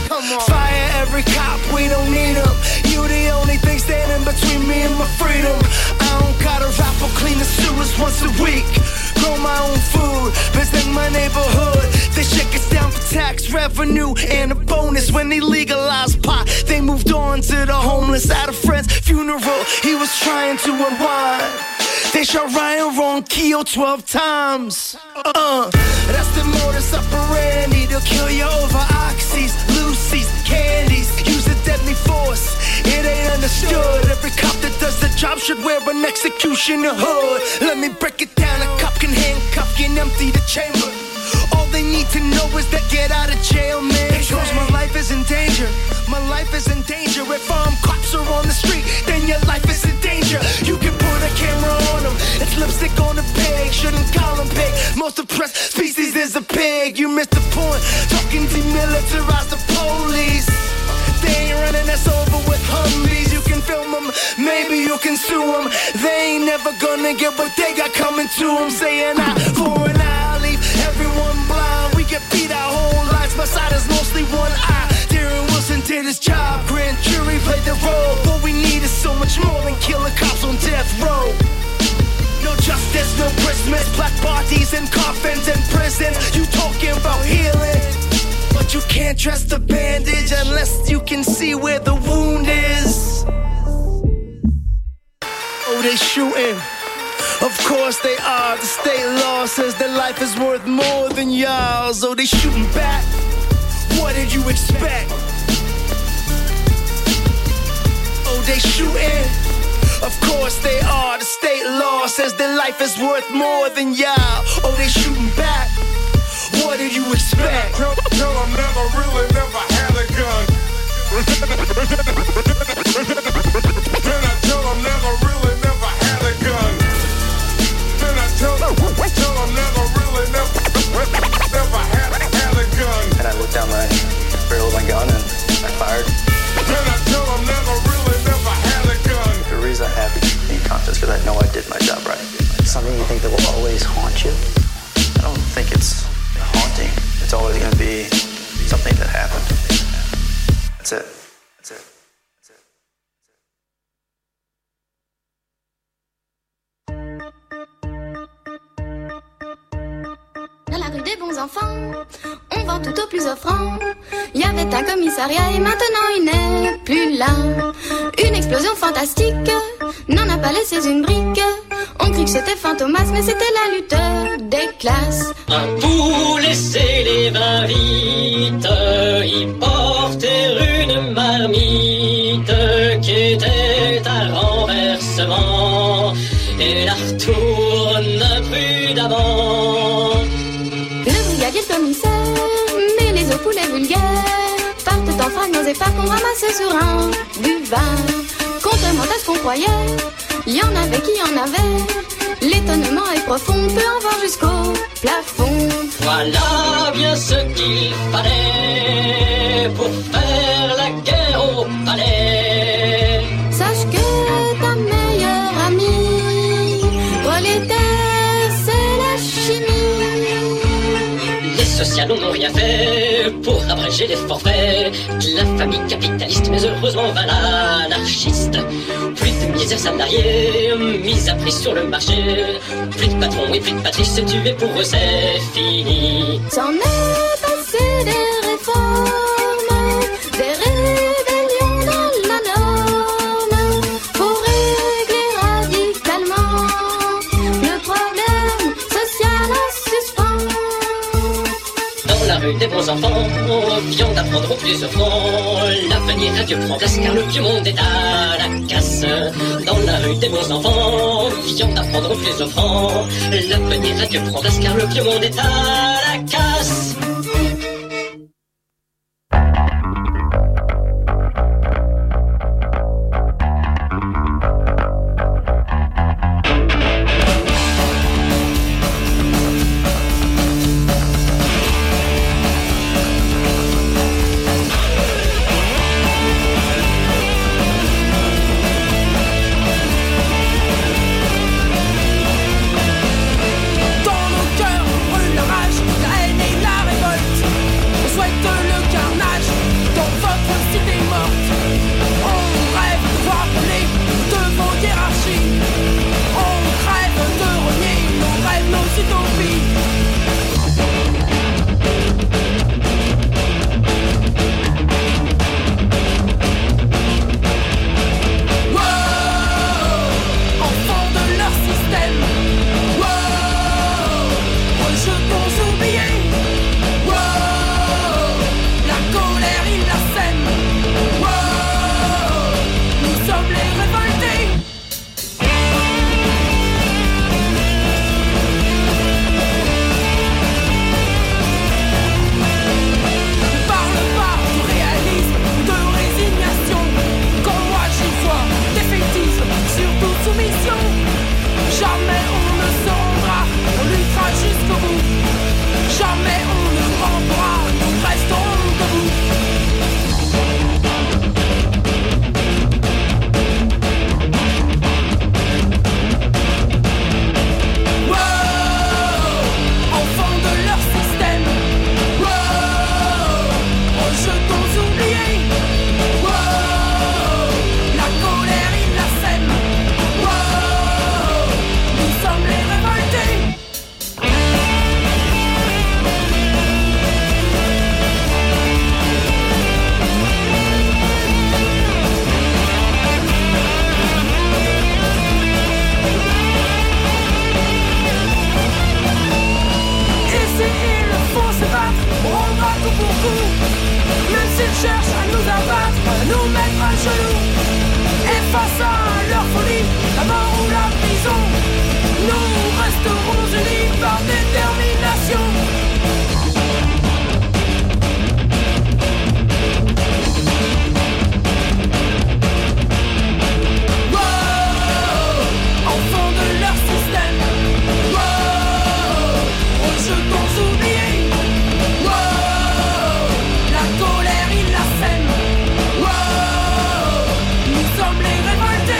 Fire every cop, we don't need them. You the only thing standing between me and my freedom. I don't gotta rap or clean the sewers once a week. Grow my own food, visit my neighborhood. This shit gets down for tax revenue and a bonus. When they legalized pot, they moved on to the homeless. At a friend's funeral, he was trying to unwind. They shot Ryan Ronquillo twelve times. Uh, that's the modus operandi. They'll kill you over oxys, Lucy's, candies. Use a deadly force. It ain't understood. Every cop that does the job should wear an executioner hood. Let me break it down. A cop can handcuff you and empty the chamber. All they need to know is that get out of jail, man. It shows my life is in danger. My life is in danger. If armed cops are on the street, then your life is in danger. You can put a camera on them. It's lipstick on the pig. Shouldn't call them pig. Most oppressed species is a pig. You missed the point. Talking demilitarize the police. They ain't running us over with Humvees. You can film them, maybe you can sue them. They ain't never gonna get what they got coming to them. Saying eye for an eye, leave everyone blind. We get beat our whole lives, my side is mostly one eye. Darren Wilson did his job, grand jury played the role. What we need is so much more than killer cops on death row. No justice, no Christmas, black bodies in coffins in prisons. You talking about healing, but you can't dress the bandage unless you can see where the wound is. Oh, they shooting. Of course they are. The state law says that life is worth more than yours. Oh, they shooting back. What did you expect? Oh, they shooting. Of course they are. The state law says that life is worth more than y'all. Oh, they shooting back. What did you expect? Tell, tell them never really never had a gun. Then I tell them never really never had a gun. Then I tell them, tell them never really never, never had, had a gun. And I looked down my barrel of my gun and I fired. Then I tell them never really never had a gun. The reason I'm happy being conscious because I know I did my job right. Something you think that will always haunt you? I don't think it's haunting. It's always going to be something that happened. That's it. That's it. That's it. Dans la rue des bons enfants, on vend tout au plus offrant. Il y avait un commissariat et maintenant il n'est plus là. Une explosion fantastique n'en a pas laissé une brique. On crie que c'était Fantomas, mais c'était la lutte des classes. Un poulet laisser les vins vite, il portait une marmite qui était à renversement et la retourne prudemment. Le brigadier commissaire, mais les eaux poulets vulgaires partent en fragments épars qu'on ramassait sur un du vin. Contrairement à ce qu'on croyait, il y en avait qui en avaient L'étonnement est profond, on peut en voir jusqu'au plafond. Voilà bien ce qu'il fallait pour faire la guerre au palais. Sache que ta meilleure amie, prolétaire, c'est la chimie. Les socialos n'ont rien fait pour abréger les forfaits de la famille capitaliste, mais heureusement va l'anarchiste. Plus de misère salariée, mise à prix sur le marché. Plus de patrons et plus de patrie, se tuer pour eux c'est fini. C'en est passé des réformes, des rébellions dans la norme, pour régler radicalement le problème social en suspens. Dans la rue des bons enfants, viande à prendre au plus offrant. L'avenir à Dieu prend place car le vieux monde est à la casse. Dans la rue des bons enfants, viande à prendre au plus offrant. L'avenir à Dieu prend place car le vieux monde est à la casse. La colère, il la sème. Wow, nous sommes les révoltés.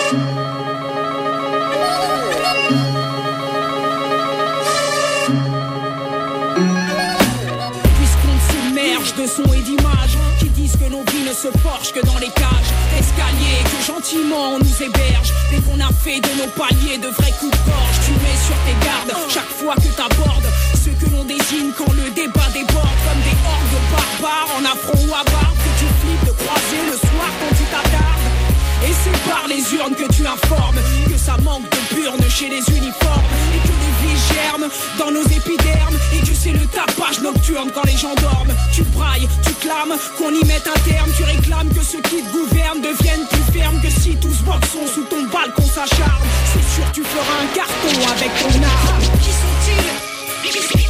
De sons et d'images qui disent que nos vies ne se forgent que dans les cages d'escalier, que gentiment on nous héberge dès qu'on a fait de nos paliers de vrais coups de gorge. Tu mets sur tes gardes chaque fois que t'abordes ceux que l'on désigne quand le débat déborde, comme des hordes de barbares en affront ou à barbe que tu flippes de croiser le soir quand tu t'attardes. Et c'est par les urnes que tu informes que ça manque de burnes chez les uniformes et que les vies germent dans nos épidermes et que c'est le tapage nocturne quand les gens dorment. Tu brailles, tu clames qu'on y mette un terme. Tu réclames que ceux qui te gouvernent deviennent plus fermes que si tous boxons sous ton balcon s'acharne. C'est sûr tu feras un carton avec ton arme. Qui sont-ils? Qui sont-ils?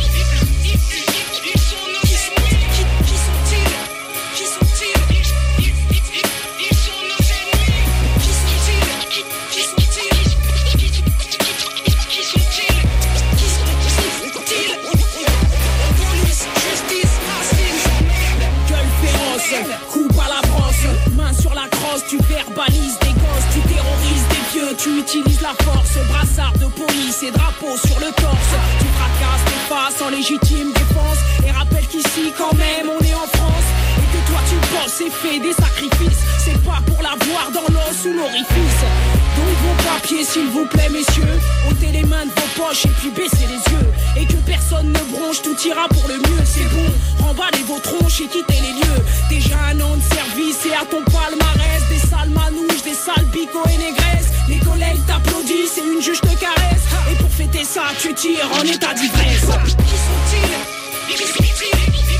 Coupe à la brosse, main sur la crosse, tu verbalises des gosses, tu terrorises des vieux, tu utilises la force, brassard de police et drapeau sur le torse. Tu fracasses tes faces en légitime défense et rappelle qu'ici quand même on est en France et que toi tu bosses et fais des sacrifices. C'est pas pour l'avoir dans l'os ou l'orifice. Donc vos papiers s'il vous plaît messieurs, ôtez les mains de vos poches et puis baissez les yeux. Et que personne ne bronche, tout ira pour le mieux. C'est bon, remballez vos tronches et quittez les lieux. Déjà un an de service et à ton palmarès des sales manouches, des sales picots et négresses. Les collègues t'applaudissent et une juge te caresse. Et pour fêter ça tu tires en état d'ivresse. Qui sont-ils? Qui sont-ils?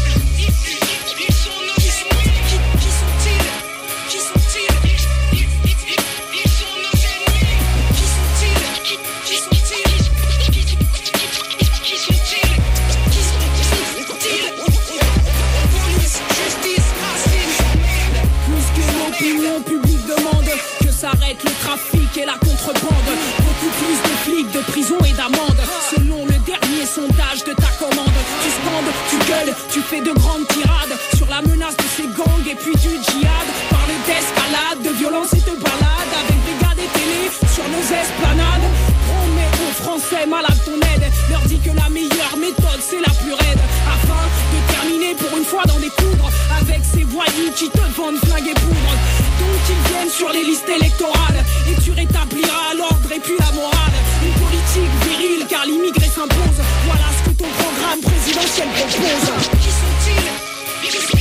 S'arrête le trafic et la contrebande. Beaucoup plus de flics, de prison et d'amende. Selon le dernier sondage de ta commande. Tu scandes, tu gueules, tu fais de grandes tirades sur la menace de ces gangs et puis du djihad. Parle d'escalade, de violence et de balade avec des gars des télés sur nos esplanades. Promets aux Français malades ton aide. Leur dis que la meilleure méthode c'est la plus raide. Afin de terminer pour une fois dans des coudres avec ces voyous qui te vendent flingues et poudre. Donc ils viennent sur les listes électorales et tu rétabliras l'ordre et puis la morale. Une politique virile car l'immigré s'impose. Voilà ce que ton programme présidentiel propose. Qui sont-ils? Qui sont-ils?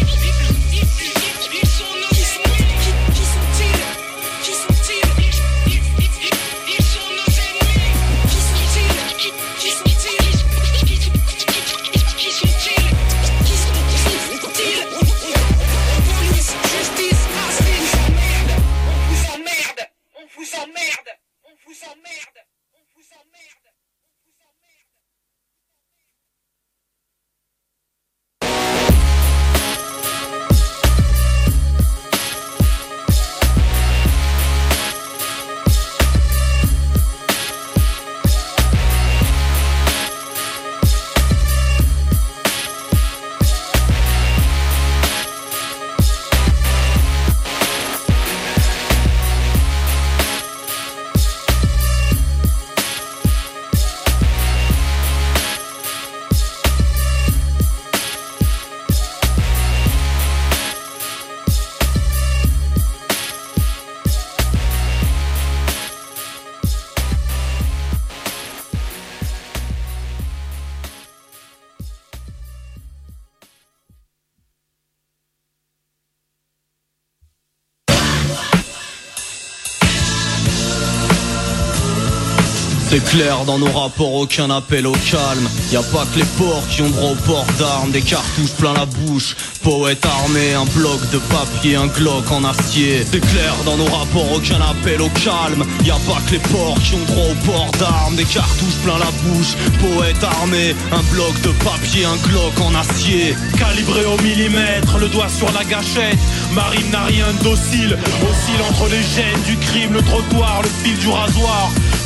C'est clair dans nos rapports, aucun appel au calme. Y a pas que les porcs qui ont droit au port d'armes. Des cartouches plein la bouche, poète armé, un bloc de papier, un glock en acier. C'est clair dans nos rapports, aucun appel au calme. Y a pas que les porcs qui ont droit au port d'armes. Des cartouches plein la bouche, poète armé, un bloc de papier, un glock en acier. Calibré au millimètre, le doigt sur la gâchette. Marine n'a rien de docile, oscille entre les gènes du crime, le trottoir, le fil du rasoir.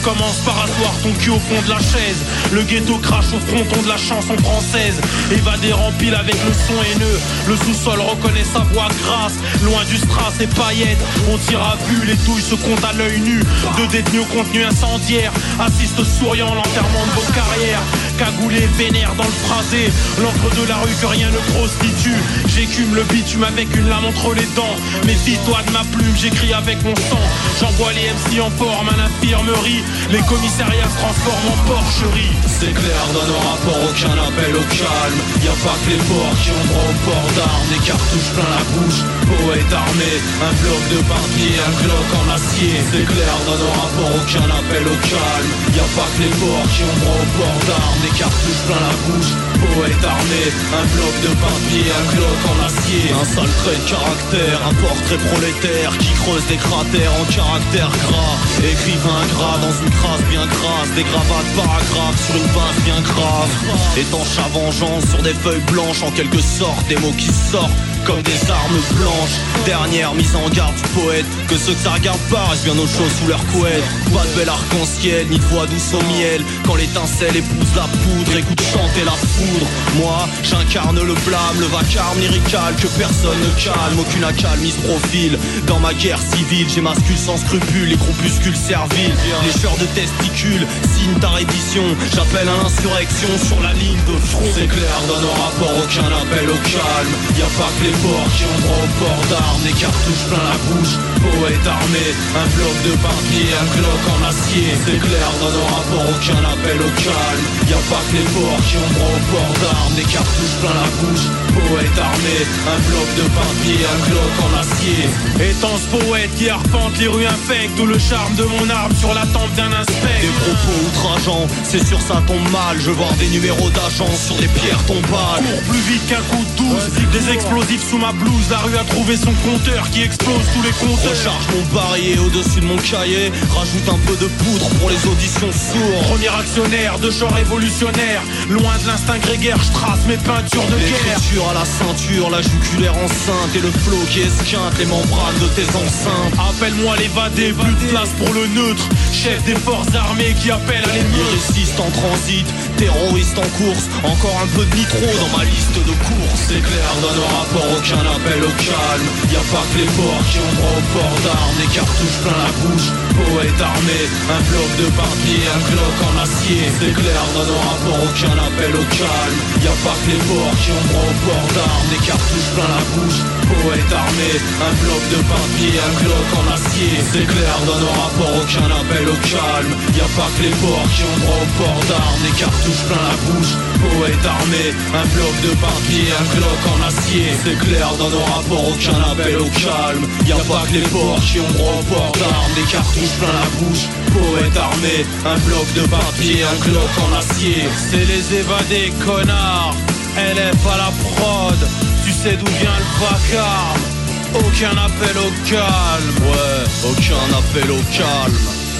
commence par asseoir ton cul au fond de la chaise. Le ghetto crache au fronton de la chanson française. Évadé rempile avec le son haineux. Le sous-sol reconnaît sa voix grasse. Loin du strass et paillettes, on tire à vue, les douilles se comptent à l'œil nu. Deux détenus au contenu incendiaire assistent souriant l'enterrement de vos carrières. Cagoulé, vénère dans le phrasé, l'encre de la rue que rien ne prostitue. J'écume le bitume avec une lame entre les dents. Méfie-toi de ma plume, j'écris avec mon sang. J'envoie les M C en forme à l'infirmerie. Les commissariats se transforment en porcherie. C'est clair, dans nos rapports, aucun appel au calme. Y'a pas que les porcs qui ont droit au port d'armes. Des cartouches plein la bouche, poète armé. Un bloc de papier, un glock en acier. C'est clair, dans nos rapports, aucun appel au calme. Y'a pas que les porcs qui ont droit au port d'armes. Des cartouches plein la bouche, poète armé. Un bloc de papier, un glock en acier. Un sale trait de caractère, un portrait prolétaire qui creuse des cratères en caractère gras. Écrivain gras dans une crasse bien crasse. Des gravats de paragraphes sur une base bien grave. Étanche à vengeance sur des feuilles blanches. En quelque sorte des mots qui sortent comme des armes blanches. Dernière mise en garde du poète, que ceux que ça regarde pas restent bien au chaud sous leur couette. Pas de bel arc-en-ciel, ni de voix douce au miel. Quand l'étincelle épouse la poudre, écoute chanter la foudre. Moi, j'incarne le blâme, le vacarme lyrical que personne ne calme. Aucune accalmie se profile. Dans ma guerre civile, j'émascule sans scrupule les groupuscules serviles. Lécheurs de testicules, signe ta reddition. J'appelle à l'insurrection sur la ligne de front. C'est clair, dans nos rapports, aucun appel au calme. Y'a pas que les porcs qui ont droit au port d'armes. Des cartouches plein la bouche, poète armé. Un bloc de papier, un glock en acier. C'est clair, dans nos rapports, aucun appel au calme. Y'a pas que les porcs qui ont droit au port d'armes. Des cartouches plein la bouche, poète armé. Un bloc de papier, un glock en acier. Étant ce poète qui arpente les rues infectes, d'où le charme de mon arme sur la tempe d'un inspecte. Des propos outrageants, c'est sûr ça tombe mal. Je veux voir des numéros d'agence sur des pierres tombales. Cours plus vite qu'un coup de douze, des explosifs sous ma blouse. La rue a trouvé son compteur qui explose tous les compteurs. Recharge mon barillet au-dessus de mon cahier. Rajoute un peu de poudre pour les auditions sourdes. Premier actionnaire de genre révolutionnaire. Loin de l'instinct grégaire, je trace mes peintures de guerre. L'écriture à la ceinture, la jugulaire enceinte. Et le flot qui esquinte les membranes de tes enceintes. Appelle-moi l'évadé, plus de place pour le neutre. Chef des forces armées qui appelle à l'émeute. Lyriciste en transit, terroriste en course. Encore un peu de nitro dans ma liste de courses. C'est clair, dans nos rapports, aucun appel au calme. Y'a pas que les porcs qui ont droit au port d'armes. Des cartouches plein la bouche, poète armé. Un bloc de papier, un glock en acier. C'est clair, dans nos rapports, aucun appel au calme. Y'a pas que les porcs qui ont droit au port d'armes. Des cartouches plein la bouche, poète armé. Un bloc de papier, un glock en acier. C'est clair, dans nos rapports, aucun appel au calme. Y'a pas que les porcs qui ont droit au port d'armes. Des cartouches plein la bouche, poète armé. Un bloc de papier, un glock en acier. C'est clair, dans nos rapports, aucun appel au calme. Y'a pas que les porcs qui ont droit au port d'armes. Des cartouches plein la bouche, poète armé. Un bloc de papier, un glock en acier. C'est les évadés, connards. L F à la prod. Tu sais d'où vient le vacarme. Aucun appel au calme. Ouais, aucun appel au calme.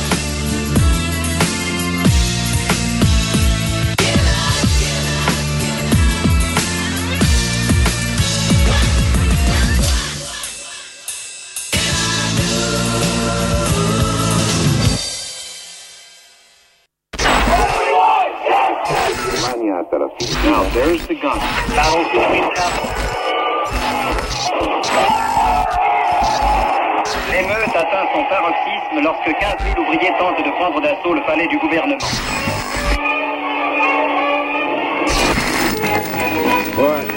Now there's the gun. Battle between L'émeute atteint son paroxysme lorsque quinze mille ouvriers tentent de prendre d'assaut le palais du gouvernement. Ouais.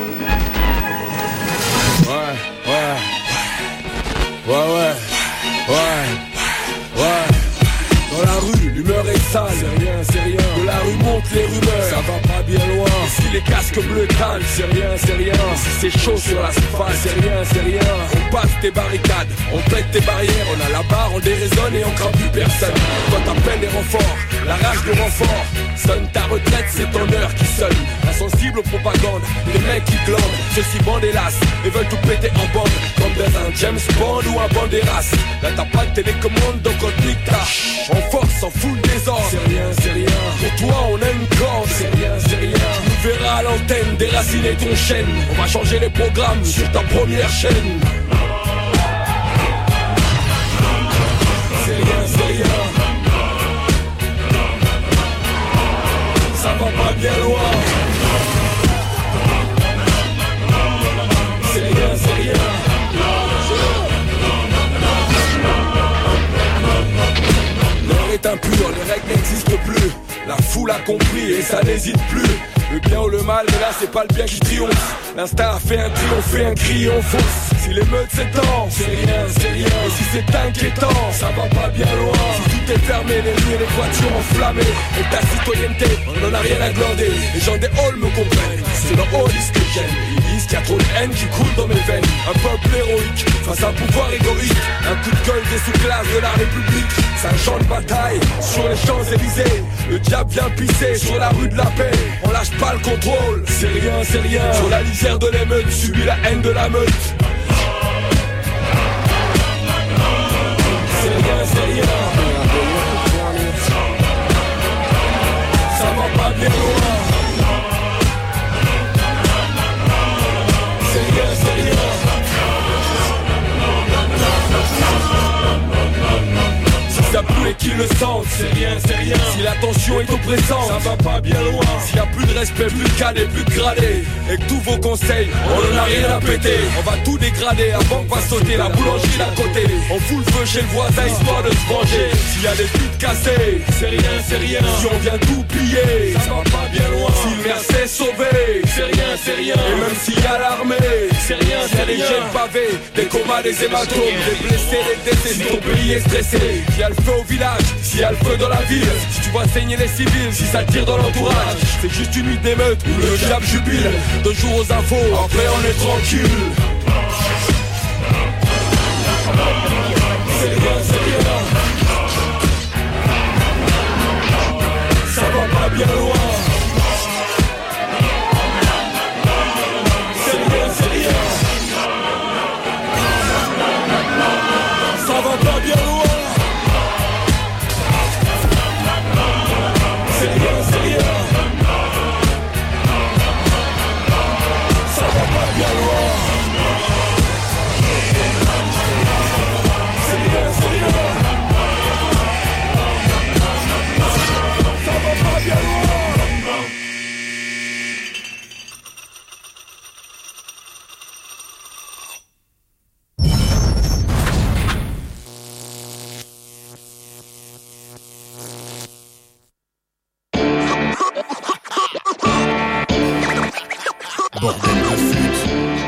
Ouais, ouais. Ouais, ouais. Ouais. Ouais. Dans la rue, l'humeur est sale. C'est rien, c'est rien. De la rue montent les rumeurs. Ça va pas bien loin. Si les casques bleus calent, c'est rien, c'est rien. Si c'est chaud sur l'asphalte, c'est rien, c'est rien. On passe tes barricades, on pète tes barrières. On a la barre, on déraisonne et on craint plus personne. Quand t'appelles les renforts, la rage de renfort. Sonne ta retraite, c'est ton heure qui sonne. Insensible aux propagandes, des mecs qui glandent. Ceux-ci bandent hélas et veulent tout péter en bande. Comme dans un James Bond ou un Banderas. Là t'as pas de télécommande donc on nique ta. On force, on fout le désordre. C'est rien, c'est rien. Pour toi on a une corde. C'est rien, c'est rien. Tu nous verras à l'antenne déraciner ton chêne. On va changer les programmes sur ta première chaîne. C'est rien, c'est rien. est impur, les règles n'existent plus. La foule a compris et ça n'hésite plus. Le bien ou le mal, mais là c'est pas le bien qui triomphe. L'instinct a fait un triomphe et un cri on fonce. Si l'émeute s'étend, c'est rien, c'est rien. Et si c'est inquiétant, ça va pas bien loin. Si tout est fermé, les rues et les voitures enflammées, et ta citoyenneté, on en a rien à glander. Les gens des halls me comprennent, c'est leur holisme que j'aime. Ils disent qu'il y a trop de haine qui coule dans mes veines. Un peuple héroïque, face à un pouvoir égoïste. Un coup de gueule des sous-classes de la République. C'est un champ de bataille, sur les Champs-Élysées. Le diable vient pisser sur la rue de la paix. On lâche pas le contrôle, c'est rien, c'est rien. Sur la lisière de l'émeute, subit la haine de la meute. C'est rien, c'est rien. Ça va pas bien loin. C'est rien, c'est rien. Si ça pleut et qu'ils le sentent, c'est rien, c'est rien. Si la tension est oppressante, ça va pas bien loin. S'il y a plus de respect, plus de cadet, plus de gradé, et que tous vos conseils, on en a rien à péter. On va tout dégrader avant que va sauter la boulangerie d'à côté. On fout le feu chez le voisin histoire de se venger. S'il y a des putes cassées, c'est rien, c'est rien. Si on vient tout piller, ça va pas bien loin. Si le maire s'est sauvé, c'est rien, c'est rien. Et même s'il y a l'armée, c'est rien, c'est rien. S'il y a des jets pavés, des comas, des hématomes, des blessés, des décès, si ton pays est stressé. S'il y a le feu au village, s'il y a le feu dans la ville, si tu vois saigner les civils, si ça tire dans l'entourage, c'est juste une nuit d'émeute où le diable jubile. Deux jours aux infos, après on est tranquille. C'est rien, c'est rien. Ça va pas bien loin. C'est rien, c'est rien. Ça va pas bien loin. C'est rien, c'est rien. Ça va pas bien loin. C'est rien, c'est rien. Ça va pas bien loin. Bordel de flûte.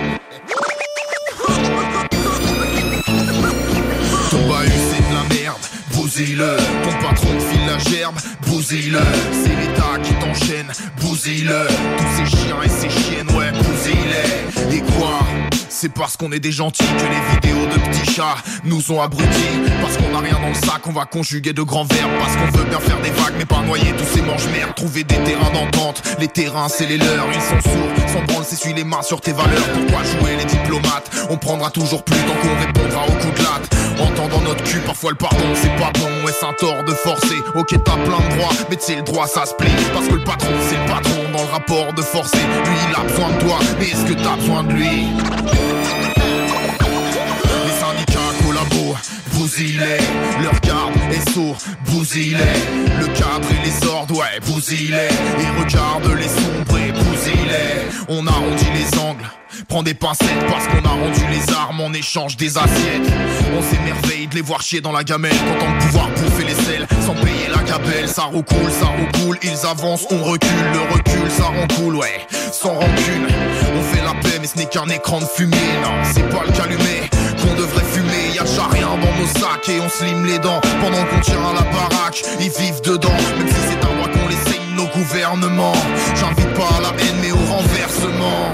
Ton bahut c'est de la merde, bousille-le. Ton patron te file la gerbe, bousille-le. C'est l'État qui t'enchaîne, bousille-le. Tous ces chiens et ces chiennes, ouais, bousille-les. Et quoi ? C'est parce qu'on est des gentils que les vidéos de petits chats nous ont abrutis. Parce qu'on a rien dans le sac, on va conjuguer de grands verbes. Parce qu'on veut bien faire des vagues, mais pas noyer tous ces manches-merdes. Trouver des terrains d'entente, les terrains c'est les leurs. Ils sont sourds, sans branle, s'essuie les mains sur tes valeurs. Pourquoi jouer les diplomates ? On prendra toujours plus tant qu'on répondra aux coups de latte. Entendant notre cul, parfois le pardon c'est pas bon. Est-ce un tort de forcer ? Ok t'as plein de droits, mais tu sais le droit ça se plie. Parce que le patron c'est le patron dans le rapport de forcer. Lui il a besoin de toi, mais est-ce que t'as besoin de lui ? Bousille-les, leur garde est sourd, bousille-les. Le cadre et les ordres, ouais, bousille-les. Et regarde les sombrer, bousille-les. On arrondit les angles, prends des pincettes parce qu'on a rendu les armes en échange des assiettes. On s'émerveille de les voir chier dans la gamelle, content de pouvoir bouffer les selles sans payer la gabelle. Ça recoule, ça recoule, ils avancent, on recule. Le recul, ça rend cool, ouais, sans rancune. On fait la paix mais ce n'est qu'un écran de fumée. Non, c'est pas le calumet qu'on devrait fumer. Y'a déjà rien dans nos sacs et on se lime les dents pendant qu'on tient à la baraque. Ils vivent dedans, même si c'est un droit qu'on les saigne nos gouvernements. J'invite pas à la haine mais au renversement.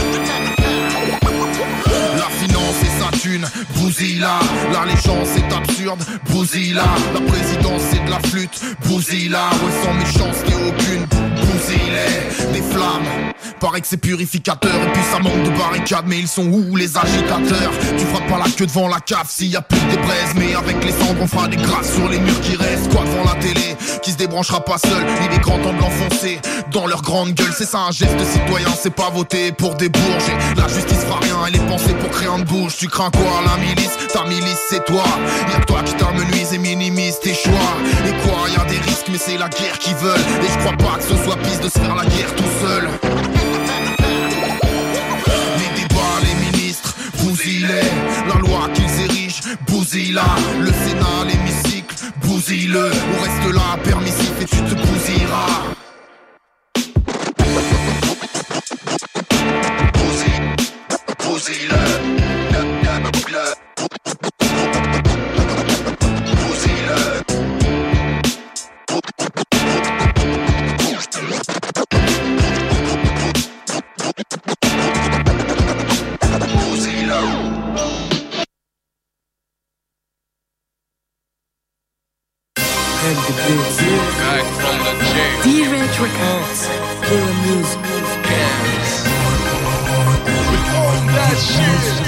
La finance et sa thune, bousille-la. L'allégeance est absurde, bousille-la. La présidence c'est de la flûte, bousille-la. Ouais, sans méchanceté aucune, bousille-les. Des flammes, paraît que c'est purificateur. Et puis ça manque de barricades, mais ils sont où les agitateurs? Tu frappes pas la queue devant la cave s'il y a plus des braises. Mais avec les cendres on fera des grâces sur les murs qui restent. Quoi devant la télé, qui se débranchera pas seul. Il est grand temps de l'enfoncer dans leur grande gueule. C'est ça un geste citoyen, c'est pas voter pour des bourges. Et la justice fera rien, elle est pensée pour créer un de bouge. Tu crains quoi, la milice? Ta milice c'est toi. Y'a que toi qui t'amenuise et minimise tes choix. Et quoi, y'a des risques mais c'est la guerre qu'ils veulent. Et je crois pas que ce soit piste de se faire la guerre tout seul. Les débats, les ministres, bousille-les. La loi qu'ils érigent, bousille-la. Le Sénat, l'hémicycle, bousille bousille-le. On reste là, permissif et tu te bousilleras. Bousille, bousille-le. Back from the jail. D-Rich Records. Killer music. Yes. We own that shit.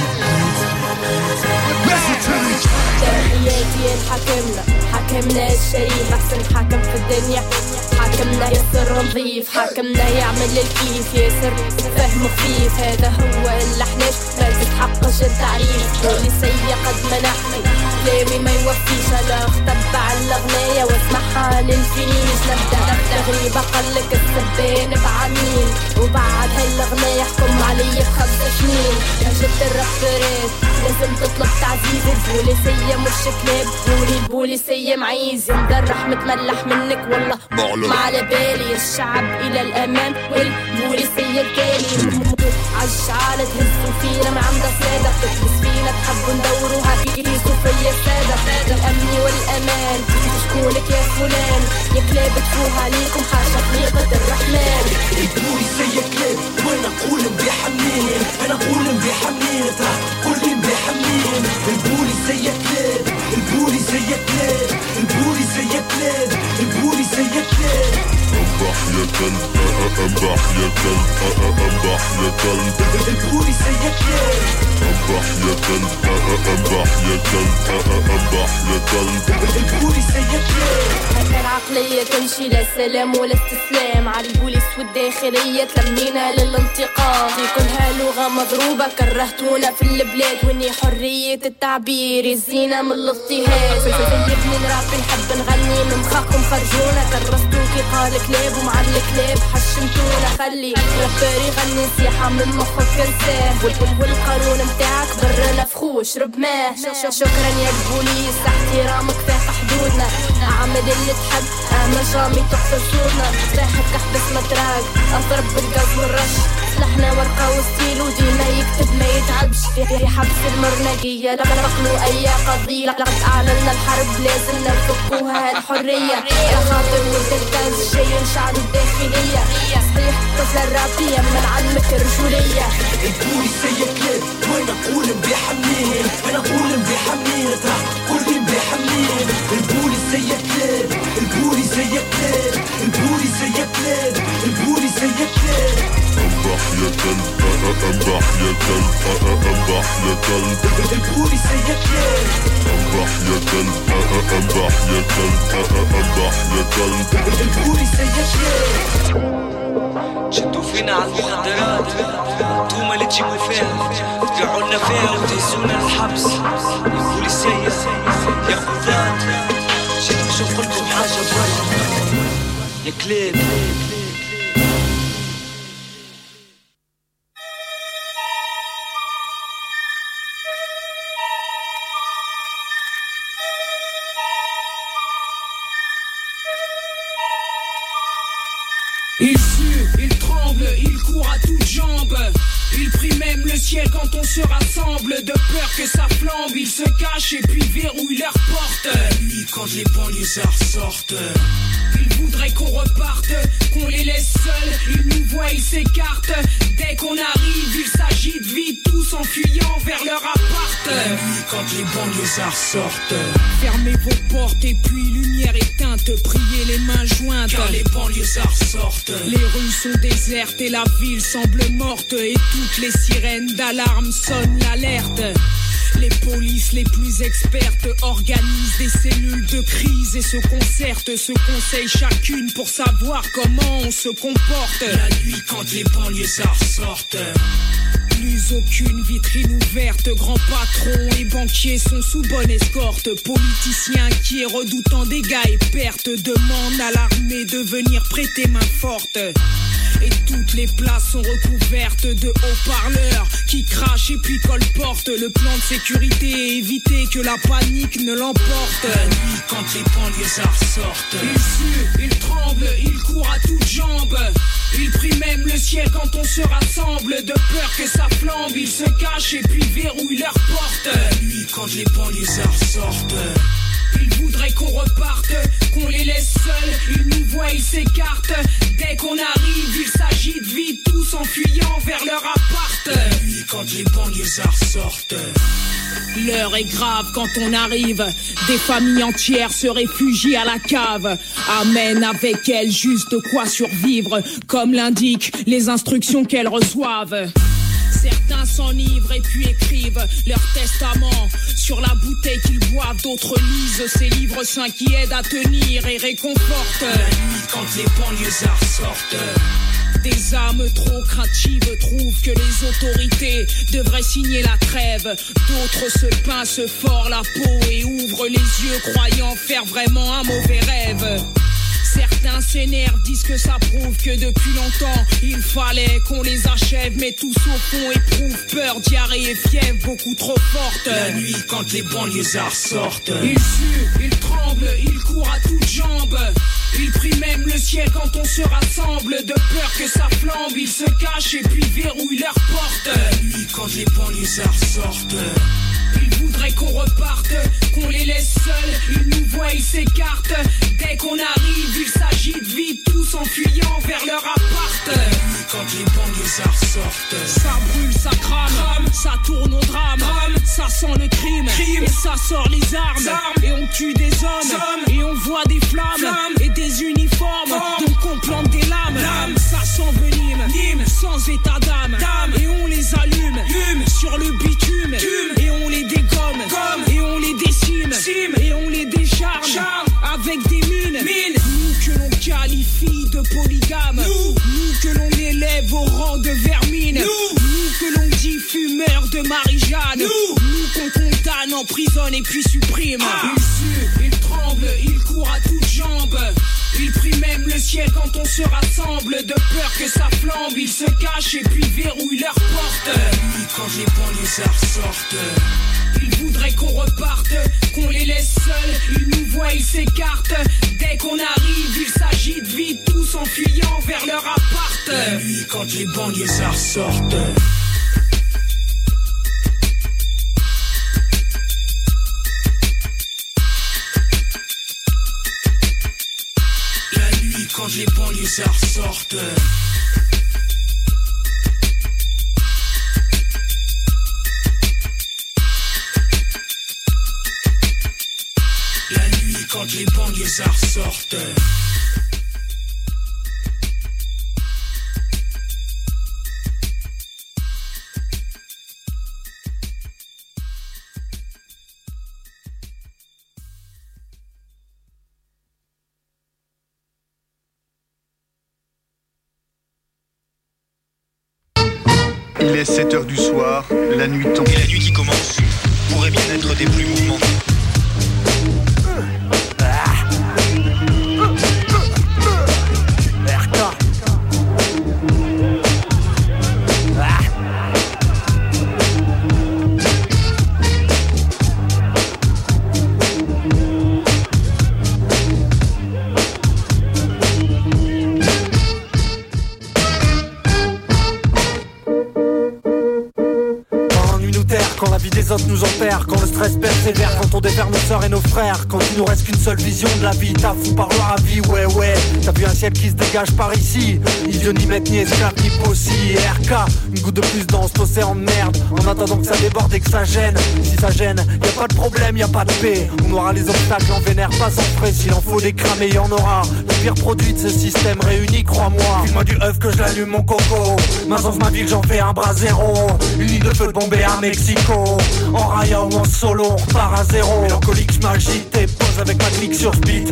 تحياتي الحكمنا حكمنا الشريف أحسن حكم في الدنيا حكمنا يسر نظيف حكمنا يعمل الكيف يسر فهم خفيف هذا هو اللي احناش ما تتحقش التعريف واللي سيء قد منحني كلامي ما يوفيش انا اختبع الاغنية واسمعها للفينيش نبدا تغريبة قلك السبان بعميل وبعد هالاغنية حكم علي بخمسة سنين جبت الرابرات لازم تطلب تعزيز البوليسية مش كلاب بولي البوليسية معيز ينضرح متملح منك والله ما على بالي الشعب الى الامام والبوليسية التالي عالشعالة تهزوا فينا ما عندها سادة بتلبس فينا تحبوا ندوروها كيسوا فيا سادة الامن والامان شكونك يا فلان يا كلاب تفوها عليكم حاشا خليقة الرحمن البوليسية كلاب وانا اقول بيحملين انا اقول بيحملين ترى كل بيحملين البوليسية كلاب البوليسية كلاب البوليسية كلاب البوليسية كلاب انبح يا كلب انبح يا كلب انبح يا كلب البوليسية كلاب انبح يا كلب انبح يا كلب انبح يا كلب البوليسية كلاب هكا العقلية تمشي لا سلام ولا استسلام على البوليس والداخلية تلمينا للانتقام في كلها لغة مضروبة كرهتونا في البلاد واني حرية التعبير يزينا من الاضطهاد يا ابني نرابي نحب نغني من مخاكم خرجونا كرستو كي قال كلاب ومع الكلاب حشمتونا خلي رابر يغني نصيحة من مخك انساه والقانون متاعك برا نفخوش رب ماه شكرا يا البوليس احترامك فاق حدودنا اعمل اللي تحب اما جامي تحفر صوتنا راحك احبس متراك اضرب بالقاز والرش سلحنا ورقة وستيل وديما يكتب ما يتعبش في حبس المرنقية لقلوا اي قضية لقد اعلنا الحرب لازم نفكوها الحرية يا خاطر والدلتاز الشي نشعل الداخلية صحيح طفل الرابية من علمك الرجولية البوليسية كلاب وانا اقول بيحملين انا اقول بيحملين ترى كل بيحملين البوليسية كلاب البوليسية كلاب البوليسية كلاب البوليسية كلاب انبح يا كلب انبح يا كلب انبح يا كلب البوليسية كلاب انبح يا كلب انبح يا كلب انبح يا كلب البوليسية كلاب شدوا فينا على المخدرات انتوما اللي تجيبوا فيها تبيعولنا فيها وتهزونا للحبس البوليسية يا خذات شدوا نشوف لكم حاجة برا يا كلاب Il sue, il tremble, il court à toutes jambes. Il prie même le ciel quand on se rassemble. De peur que ça flambe, il se cache et puis verrouille leurs portes. La nuit quand les banlieusards sortent, ils voudraient qu'on reparte, qu'on les laisse seuls. Ils nous voient, ils s'écartent. Dès qu'on arrive, il s'agit de vite, tous en fuyant vers leur appart. La nuit quand les banlieusards sortent, fermez vos portes et puis lumière éteinte, priez les mains jointes. Car les banlieusards sortent, les rues sont désertes et la ville semble morte. Et toutes les sirènes d'alarme sonnent l'alerte. Les polices les plus expertes organisent des cellules de crise et se concertent, se conseillent chacune pour savoir comment on se comporte. La nuit quand les banlieusards sortent, plus aucune vitrine ouverte. Grands patrons et banquiers sont sous bonne escorte. Politiciens inquiets redoutant dégâts et pertes demandent à l'armée de venir prêter main forte. Et toutes les places sont recouvertes de haut-parleurs qui crachent et puis colportent le plan de sécurité, éviter que la panique ne l'emporte. La nuit quand les banlieusards sortent, ils suent, ils tremblent, ils courent à toutes jambes. Ils prient même le ciel quand on se rassemble. De peur que ça flambe, ils se cachent et puis verrouillent leurs portes. La nuit quand les banlieusards sortent, ils voudraient qu'on reparte, qu'on les laisse seuls. Ils nous voient, ils s'écartent. Dès qu'on arrive, il s'agit de vite, tous en fuyant vers leur appart. La nuit quand les banlieusards sortent, l'heure est grave quand on arrive. Des familles entières se réfugient à la cave, amènent avec elles juste de quoi survivre, comme l'indiquent les instructions qu'elles reçoivent. Certains s'enivrent et puis écrivent leur testament sur la bouteille qu'ils boivent. D'autres lisent ces livres saints qui aident à tenir et réconfortent. La nuit quand les banlieusards sortent, des âmes trop craintives trouvent que les autorités devraient signer la trêve. D'autres se pincent fort la peau et ouvrent les yeux croyant faire vraiment un mauvais rêve. Certains s'énervent, disent que ça prouve que depuis longtemps il fallait qu'on les achève. Mais tous au fond éprouvent peur, diarrhée et fièvre beaucoup trop forte. La nuit quand les banlieusards sortent, ils suent, ils tremblent, ils courent à toutes jambes. Ils prient même le ciel quand on se rassemble. De peur que ça flambe, ils se cachent et puis verrouillent leurs portes. La nuit quand les banlieusards sortent, ils voudraient qu'on reparte, qu'on les laisse seuls. Ils nous voient, ils s'écartent. Dès qu'on arrive, il s'agit de vite, tous en fuyant vers leur appart. La nuit quand les banlieusards sortent, ça brûle, ça crame, ça tourne au drame, ça sent le crime, et ça sort les armes. Et on tue des hommes, et on voit des flammes, et des uniformes, donc on plante des lames. Ça s'envenime, sans état d'âme, et on les allume sur le bitume, et on les dégomme, et on les décime, et on les décharge avec des mines. Nous que l'on qualifie de polygames, nous, nous que l'on élève au rang de vermine, nous, nous que l'on dit fumeurs de Marie-Jeanne, nous, nous qu'on condamne, emprisonne et puis supprime. Ah. Ils suent, ils tremblent, ils courent à toutes jambes. Ils prient même le ciel quand on se rassemble. De peur que ça flambe, ils se cachent et puis verrouillent leurs portes. La nuit quand les banlieusards sortent, ils voudraient qu'on reparte, qu'on les laisse seuls. Ils nous voient, ils s'écartent. Dès qu'on arrive, il s'agit de vite, tous en fuyant vers leur appart. La nuit quand les banlieusards sortent, quand les banlieusards sortent, la nuit quand les banlieusards sortent. Il est sept heures du soir, la nuit tombe. Et la nuit qui commence pourrait bien être des plus mouvementées. Les autres nous en perdent, quand le stress persévère, quand on défère nos sœurs et nos frères, quand il nous reste qu'une seule vision de la vie, t'as fou par leur avis, ouais ouais. T'as vu un ciel qui se dégage par ici, ni dieu ni maître, ni esclave, ni possi. R K, une goutte de plus dans cet océan de merde, en attendant que ça déborde et que ça gêne. Si ça gêne, y a pas de problème, y a pas de paix. On aura les obstacles, on vénère pas sans frais. S'il en faut des cramer, y en aura. Le pire produit de ce système réuni, crois-moi. File-moi du œuf que je l'allume mon coco. Maintenant ma ville, j'en fais un bras zéro. Une ligne de feu de Bombay à Mexico. En raya ou en solo, on repart à zéro. Mélancolique, j'm'agite et pose avec ma clique sur ce beat. Mécanique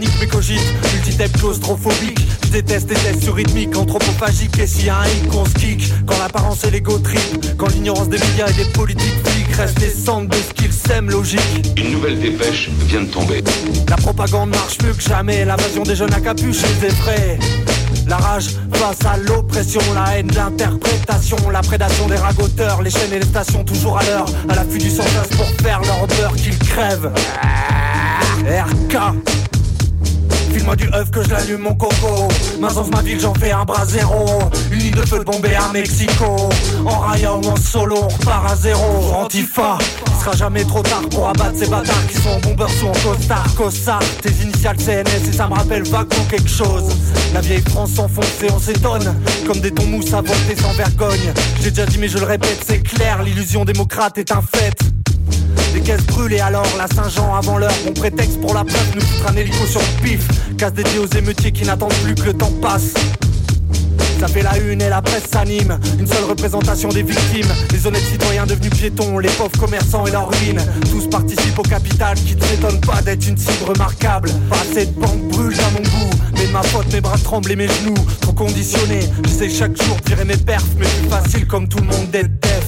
panique mais cogite, multitep claustrophobique. Je déteste les tests sur rythmique, anthropophagique. Et s'il y a un hic, on se kick. Quand l'apparence et l'ego trip, quand l'ignorance des médias et des politiques flics restent les centres de ce qu'ils sèment logique. Une nouvelle dépêche vient de tomber. La propagande marche mieux que jamais, l'invasion des jeunes à capuche les effraie. La rage face à l'oppression, la haine, l'interprétation, la prédation des ragoteurs, les chaînes et les stations toujours à l'heure, à l'affût du sans pour faire leur beurre qu'ils crèvent. R K. File-moi du œuf que je l'allume mon coco. Maintenant ma ville j'en fais un bras zéro. Une ligne de feu de bombée à Mexico. En raya ou en solo on repart à zéro. Antifa, il sera jamais trop tard pour abattre ces bâtards qui sont en bombers ou en costard. Cossard, tes initiales C N S et ça me rappelle vaguement quelque chose. La vieille France s'enfonce et on s'étonne. Comme des tons mousses à voter sans vergogne. J'ai déjà dit mais je le répète, c'est clair, l'illusion démocrate est un fait. Des caisses brûlées alors, la Saint-Jean avant l'heure. Mon prétexte pour la preuve, nous foutre un hélico sur le pif. Casse dédié aux émeutiers qui n'attendent plus que le temps passe. Ça fait la une et la presse s'anime. Une seule représentation des victimes. Les honnêtes citoyens devenus piétons, les pauvres commerçants et leurs ruines. Tous participent au capital qui ne s'étonne pas d'être une cible remarquable. Pas assez de banques brûlent à mon goût. Mais de ma faute, mes bras tremblent et mes genoux trop conditionnés. J'essaie chaque jour de tirer mes perfs, mais plus facile comme tout le monde d'être def.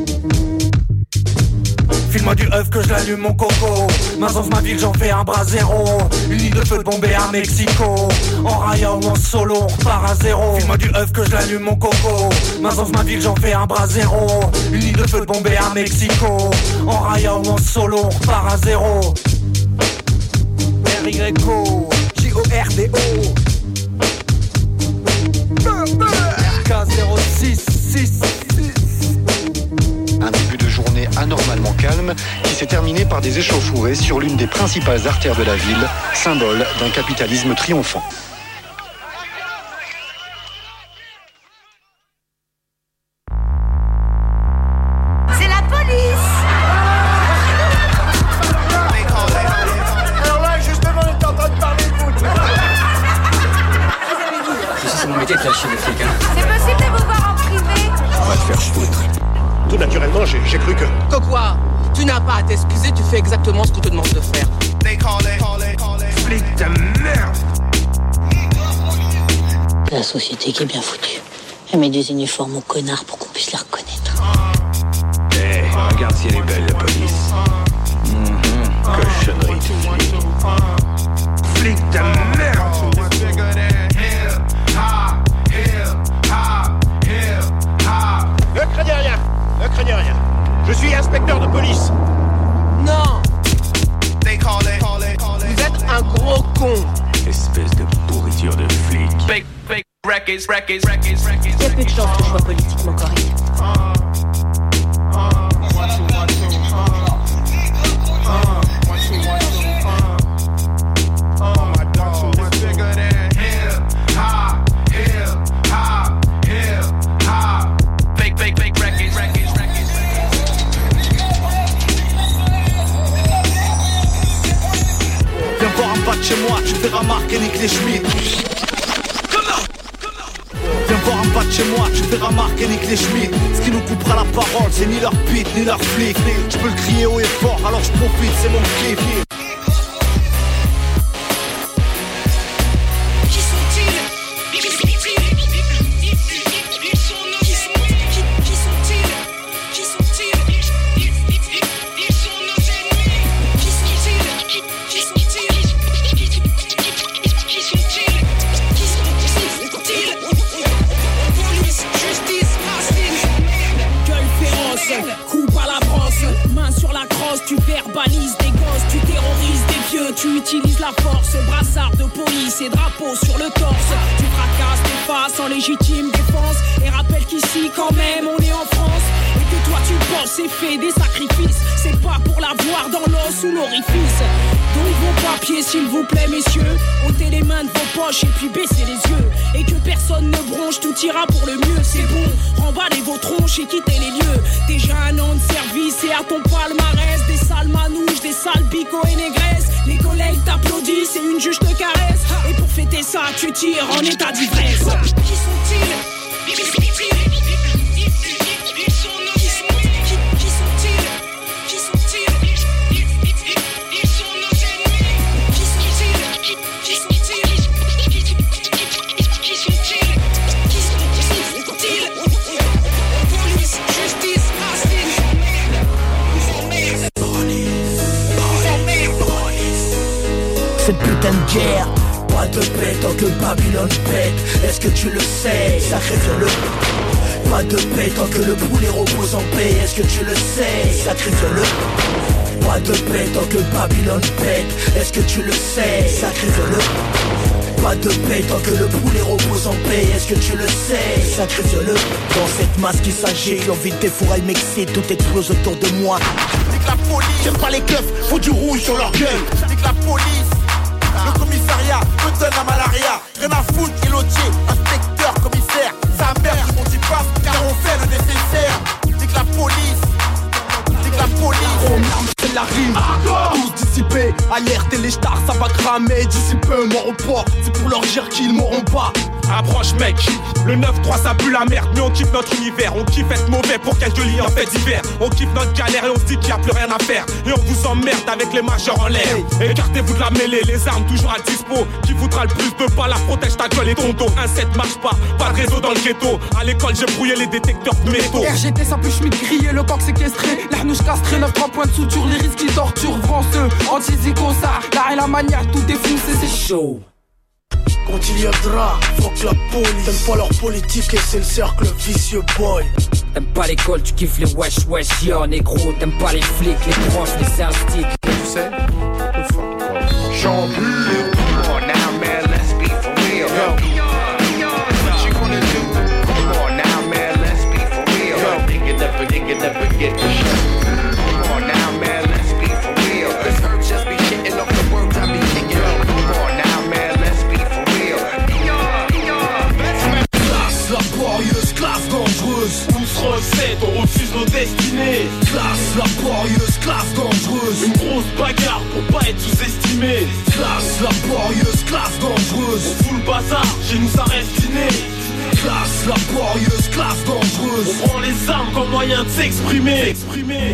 File-moi du œuf que je l'allume mon coco. Maintenant ma ville j'en fais un bras zéro. Une ligne de feu de bombée à Mexico. En raya ou en solo on repart à zéro. File-moi du œuf que je l'allume mon coco. Maintenant ma ville j'en fais un bras zéro. Une ligne de feu de bombée à Mexico. En raya ou en solo on repart à zéro. R Y O J O R D O R K zéro six six. Un début de journée anormalement calme qui s'est terminé par des échauffourées sur l'une des principales artères de la ville, symbole d'un capitalisme triomphant. C'est la police! Alors là, justement, on est en train de parler de foot. Je sais, c'est mon métier de faire chier les flics, hein. C'est possible de vous voir en privé? On va te faire foutre. Tout naturellement, j'ai, j'ai cru que... Que quoi? Tu n'as pas à t'excuser, tu fais exactement ce qu'on te demande de faire. Flic de merde! La société qui est bien foutue. Elle met des uniformes aux connards pour qu'on puisse les reconnaître. Eh, hey, regarde si elle est belle, la police. Mmh, cochonnerie de flic. Flic de merde! Ne craignez rien, ne craignez rien. Je suis inspecteur de police. Non! Vous êtes un gros con. Espèce de pourriture de flic. Il y a peu de chance que je sois politiquement correct. Chez moi, tu fais remarquer nique les Schmitt. Viens voir un pas de chez moi, tu fais remarquer nique les Schmitt. Ce qui nous coupera la parole, c'est ni leur pit, ni leur flic. Je peux le crier haut et fort, alors je profite, c'est mon kiff. Tu verbalises des gosses, tu terrorises des vieux, tu utilises la force, brassard de police et drapeau sur le torse. Tu fracasses tes faces en légitime défense et rappelle qu'ici quand même on est en France et que toi tu bosses et fais des sacrifices. C'est pas pour l'avoir dans l'os ou l'orifice. Donc vos papiers s'il vous plaît messieurs, ôtez les mains de vos poches et puis baissez les yeux. Et que personne ne bronche, tout ira pour le mieux. C'est bon, remballez vos tronches et quittez les lieux. Déjà un an de service et à ton palmarès des sales manouches, des sales bicots et négresses. Les collègues t'applaudissent et une juge te caresse. Et pour fêter ça, tu tires en état d'ivresse. Qui sont-ils? Qui sont-ils? Qui putain de guerre. Pas de paix tant que Babylone pète. Est-ce que tu le sais? Sacrifie-le. Pas de paix tant que le poulet repose en paix. Est-ce que tu le sais? Sacrifie-le. Pas de paix tant que Babylone pète. Est-ce que tu le sais? Sacrifie-le. Pas de paix tant que le poulet repose en paix. Est-ce que tu le sais? Sacrifie-le. Dans cette masse qui s'agit, l'envie des fourrailles m'excite. Tout explose autour de moi. Nique la police, j'aime pas les keufs, faut du rouge sur leur gueule. Nique la police, le commissariat me donne la malaria. Rien à foutre, pilotier, inspecteur, commissaire. Sa mère qui m'ont dit pas, car on fait le nécessaire. Nique la police, nique la police. On arme, c'est la rime, tous dissipés. Alerte et les stars, ça va cramer. D'ici peu, mort au port, c'est pour leur dire qu'ils mourront pas. Approche mec, le neuf trois ça pue la merde. Mais on kiffe notre univers, on kiffe être mauvais pour quelques lits en fait d'hiver. On kiffe notre galère et on se dit qu'il n'y a plus rien à faire. Et on vous emmerde avec les majeurs en l'air. Écartez-vous de la mêlée, les armes toujours à dispo. Qui foutra le plus de balles, protège ta gueule et ton dos. Un sept marche pas, pas de réseau dans le ghetto. À l'école j'ai brouillé les détecteurs de métaux. R G T ça peut schmitt grillé, le coq séquestré. L'arnouche castrée, neuf trois points de suture. Les risques qui torturent, vranceux, anti-zico, ça. La et la manière, tout défoncé, c'est chaud. Quand il y a drap, fuck la police. T'aimes pas leur politique et c'est le cercle vicieux boy. T'aimes pas l'école, tu kiffes les wesh wesh yo négro. T'aimes pas les flics, les profs, les instits. Tu sais, Chambure. Come on now man, let's be for real. Yo. What you gonna do? Come on now man, let's be for real. Yo. Nigga never, nigga never get the shit. Come on now man, let's be for real. This hurt just be shitting off the words I be kicking. Come on now man, let's be for real. Classe laborieuse, classe dangereuse. Tous recettes, on refuse nos destinées. Classe laborieuse, classe dangereuse. Une grosse bagarre pour pas être sous-estimé. Classe laborieuse, classe dangereuse. On fout le bazar, chez nous ça reste dîner. Classe laborieuse, classe dangereuse. On prend les armes comme moyen de s'exprimer. S'exprimer.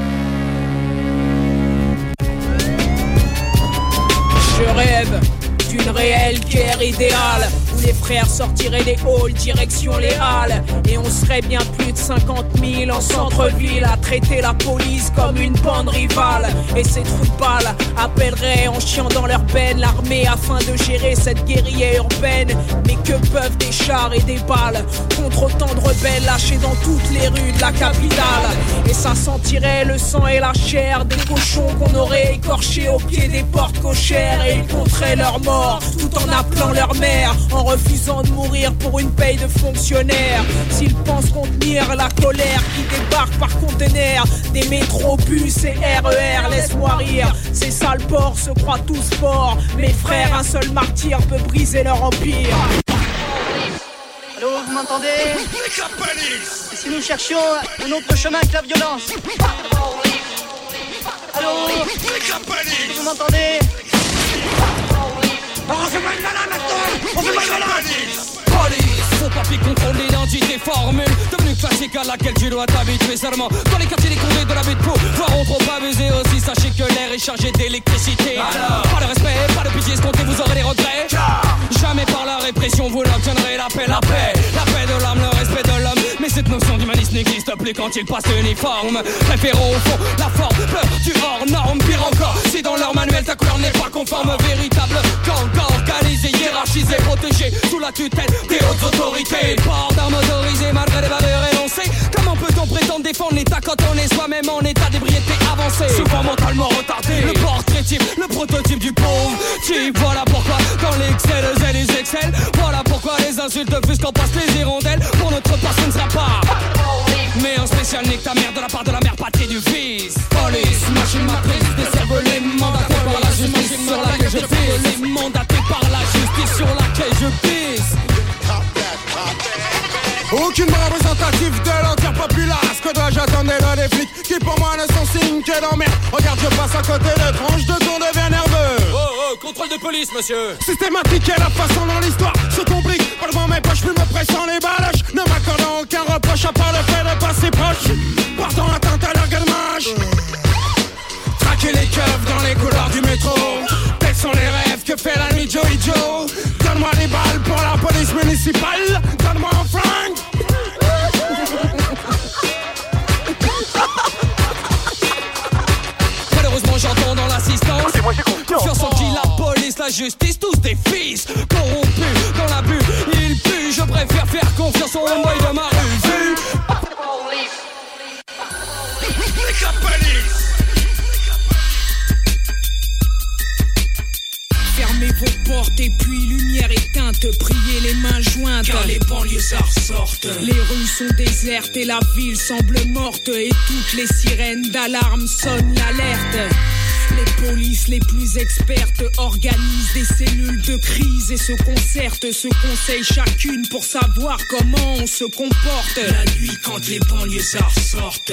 Je rêve d'une réelle guerre idéale où les frères sortiraient des halls, direction les halles. Et on serait bien plus de cinquante mille en centre-ville à traiter la police comme une bande rivale. Et ces trous de balles appelleraient en chiant dans leur peine l'armée afin de gérer cette guérilla urbaine. Mais que peuvent des chars et des balles contre autant de rebelles lâchés dans toutes les rues de la capitale? Et ça sentirait le sang et la chair des cochons qu'on aurait écorchés au pied des portes cochères. Et ils compteraient leur mort tout en appelant leur mère, en refusant de mourir pour une paye de fonctionnaire. S'ils pensent contenir la colère qui débarque par conteneurs des métros, bus et R E R, laisse-moi rire. Ces sales porcs se croient tous forts. Mes frères, un seul martyr peut briser leur empire. Allô, vous m'entendez? Et si nous cherchions un autre chemin que la violence? Allô, vous m'entendez? On fait mal malin maintenant. On fait mal malin. Police, faux papier contrôle l'identité formule devenue classique à laquelle tu dois t'habituer seulement dans les quartiers des condés de la baie de Pau. Voiront trop abuser aussi, sachez que l'air est chargé d'électricité. Alors, pas de respect, pas de pitié escompté, vous aurez des regrets. Jamais par la répression vous n'obtiendrez la paix, la paix. La paix de l'âme, le respect de l'homme. Mais cette notion d'humanisme n'existe plus quand il passe l'uniforme. Préférons au fond la forme, peur du hors norme. Pire encore, si dans leur manuel ta couleur n'est pas conforme. Véritable gang organisé, hiérarchisé, protégé sous la tutelle des hautes autorités. Port d'armes autorisées malgré les valeurs énoncées. Comment peut-on prétendre défendre l'état quand on est soi-même en état d'ébriété avancée? Souvent mentalement retardé. Le portrait type, le prototype du pauvre type. Voilà pourquoi dans l'excès de zèle ils excellent. Voilà pourquoi les insultes fusent quand passent les hirondelles. Pour notre part ce ne sera pas mais un spécial nique ta mère de la part de la mère patrie du vice. Police, machine matrice, des cervelés mandatés par la justice sur laquelle je pisse. Les mandatés par la justice sur laquelle je pisse. Aucune représentative de l'entière populace. Que dois-je attendre là des flics qui pour moi ne sont signes que d'emmerde. Regarde, je passe à côté de tranches de ton devient nerveux. Oh oh, contrôle de police monsieur. Systématique et la façon dans l'histoire se complique. Pas devant mes poches, plus me pressant les baloches. Ne m'accordant aucun reproche à part le fait de passer proche. Portant atteinte à leur garmage. Traquer les keufs dans les couloirs du métro. Tels sont les rêves que fait la nuit Joey Joe. Donne-moi des balles pour la police municipale. Donne-moi un flingue. Malheureusement j'entends dans l'assistance confiance en qui la police, la justice, tous des fils corrompus dans l'abus. Ils puent, je préfère faire confiance au boy de ma rue. Vu Fermez vos portes et puis lumière éteinte, priez les mains jointes, car les banlieusards sortent. Les rues sont désertes et la ville semble morte, et toutes les sirènes d'alarme sonnent l'alerte. Les polices les plus expertes organisent des cellules de crise et se concertent, se conseillent chacune pour savoir comment on se comporte. La nuit quand les banlieusards sortent,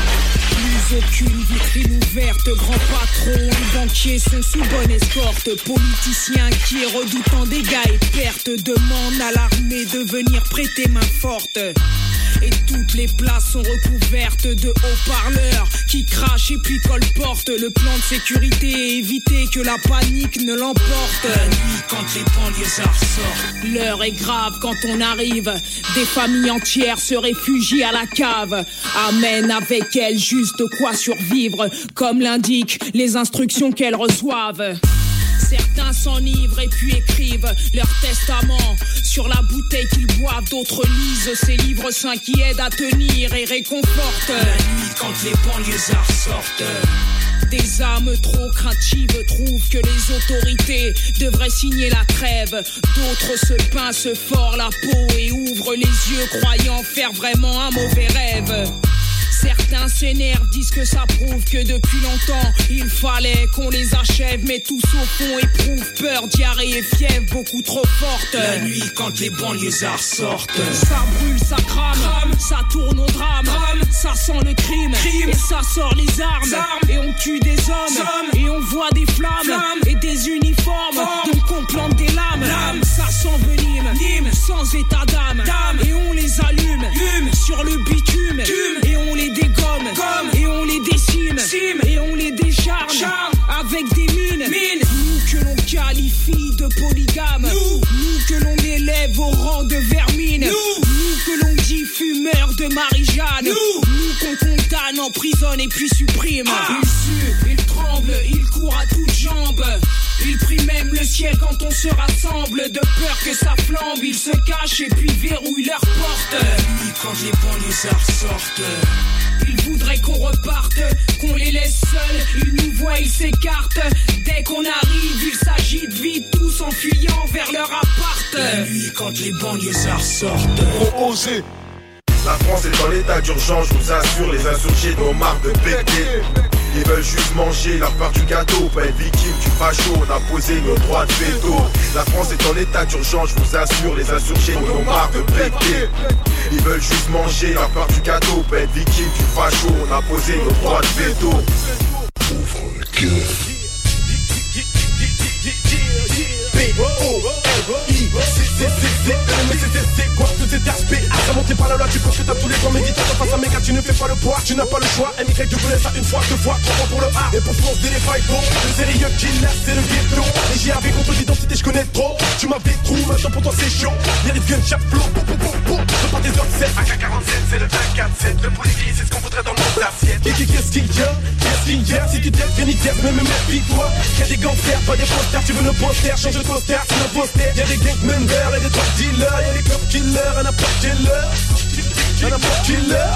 plus aucune vitrine ouverte, grands patrons et banquiers sont sous bonne escorte. Politiciens inquiets redoutant dégâts et pertes demandent à l'armée de venir prêter main forte. Et toutes les places sont recouvertes de haut-parleurs qui crachent et puis colportent. Le plan de sécurité est éviter que la panique ne l'emporte. La nuit quand les banlieusards sortent, l'heure est grave quand on arrive. Des familles entières se réfugient à la cave, amènent avec elles juste quoi survivre, comme l'indiquent les instructions qu'elles reçoivent. Certains s'enivrent et puis écrivent leur testament sur la bouteille qu'ils boivent. D'autres lisent ces livres saints qui aident à tenir et réconfortent. La nuit quand les banlieusards sortent, des âmes trop craintives trouvent que les autorités devraient signer la trêve. D'autres se pincent fort la peau et ouvrent les yeux croyant faire vraiment un mauvais rêve. Certains s'énervent, disent que ça prouve que depuis longtemps il fallait qu'on les achève, mais tous au fond éprouvent peur, diarrhée et fièvre beaucoup trop forte. La nuit quand les banlieusards sortent, ça brûle, ça crame, crame. Ça tourne au drame, drame. Ça sent le crime, crime. Et ça sort les armes, armes. Et on tue des hommes, hommes. Et on voit des flammes, flammes. Et des uniformes, Forme. Donc on plante des lames, lames. Ça s'envenime, Nîmes. Sans état d'âme, Dame. Et on les allume, Lume. Sur le bitume, Tume. Et on les dégomme, Gomme. Et on les décime, Cime. Et on les décharge, Charme. Avec des mines, mines. Nous que l'on qualifie de polygames, Nous, nous que l'on élève au rang de vermine, Nous, nous que l'on dit fumeurs de Marie-Jeanne, Nous, nous qu'on condamne, emprisonne et puis supprime. Ah. Ils suent, ils tremblent, ils courent à toutes jambes. Ils prient même le ciel quand on se rassemble. De peur que ça flambe, ils se cachent et puis verrouillent leurs portes. La nuit quand les banlieusards sortent, ils voudraient qu'on reparte, qu'on les laisse seuls. Ils nous voient, ils s'écartent. Dès qu'on arrive, ils s'agitent vite, tous en fuyant vers leur appart. La nuit quand les banlieusards sortent, oh, osez. La France est en état d'urgence, je vous assure, les insurgés n'ont marre de péter. Ils veulent juste manger leur part du gâteau, pas être victime du facho, on a posé nos droits de veto. La France est en état d'urgence, je vous assure, les insurgés n'ont marre de péter. Ils veulent juste manger leur part du gâteau, pas être victime du facho, on a posé nos droits de veto. Ouvre le cœur. C'est quoi tous ces terres P A remonté par la loi, tu penses que t'as tous les grands méditants face à mes gars, tu ne fais pas le poids, tu n'as pas le choix. M Y, tu connais ça une fois, deux fois, trois fois pour le A. Et pour France, des fight bon, le sérieux killer, c'est le ghetto. Et j'y avais contre l'identité, je connais trop. Tu m'avais trop, maintenant pour toi c'est chaud. Y'a les gun chap flow, pou pou pou pou. Je pas des autres sept, A K quarante-sept, c'est le vingt-quatre sept. Le politique, c'est ce qu'on voudrait dans le monde d'assiette. Et qu'est-ce qu'il y a, qu'est-ce qu'il y a? Si tu t'aimes, viens y t'aimes, même méfie-toi. Y'a des gangsters, pas des posters, tu veux nos posters, change de poster, c'est nos posters. Y'a des gang members et des drug dealers, y'a des club killers, un n'importe quelle heure, un n'importe quelle heure.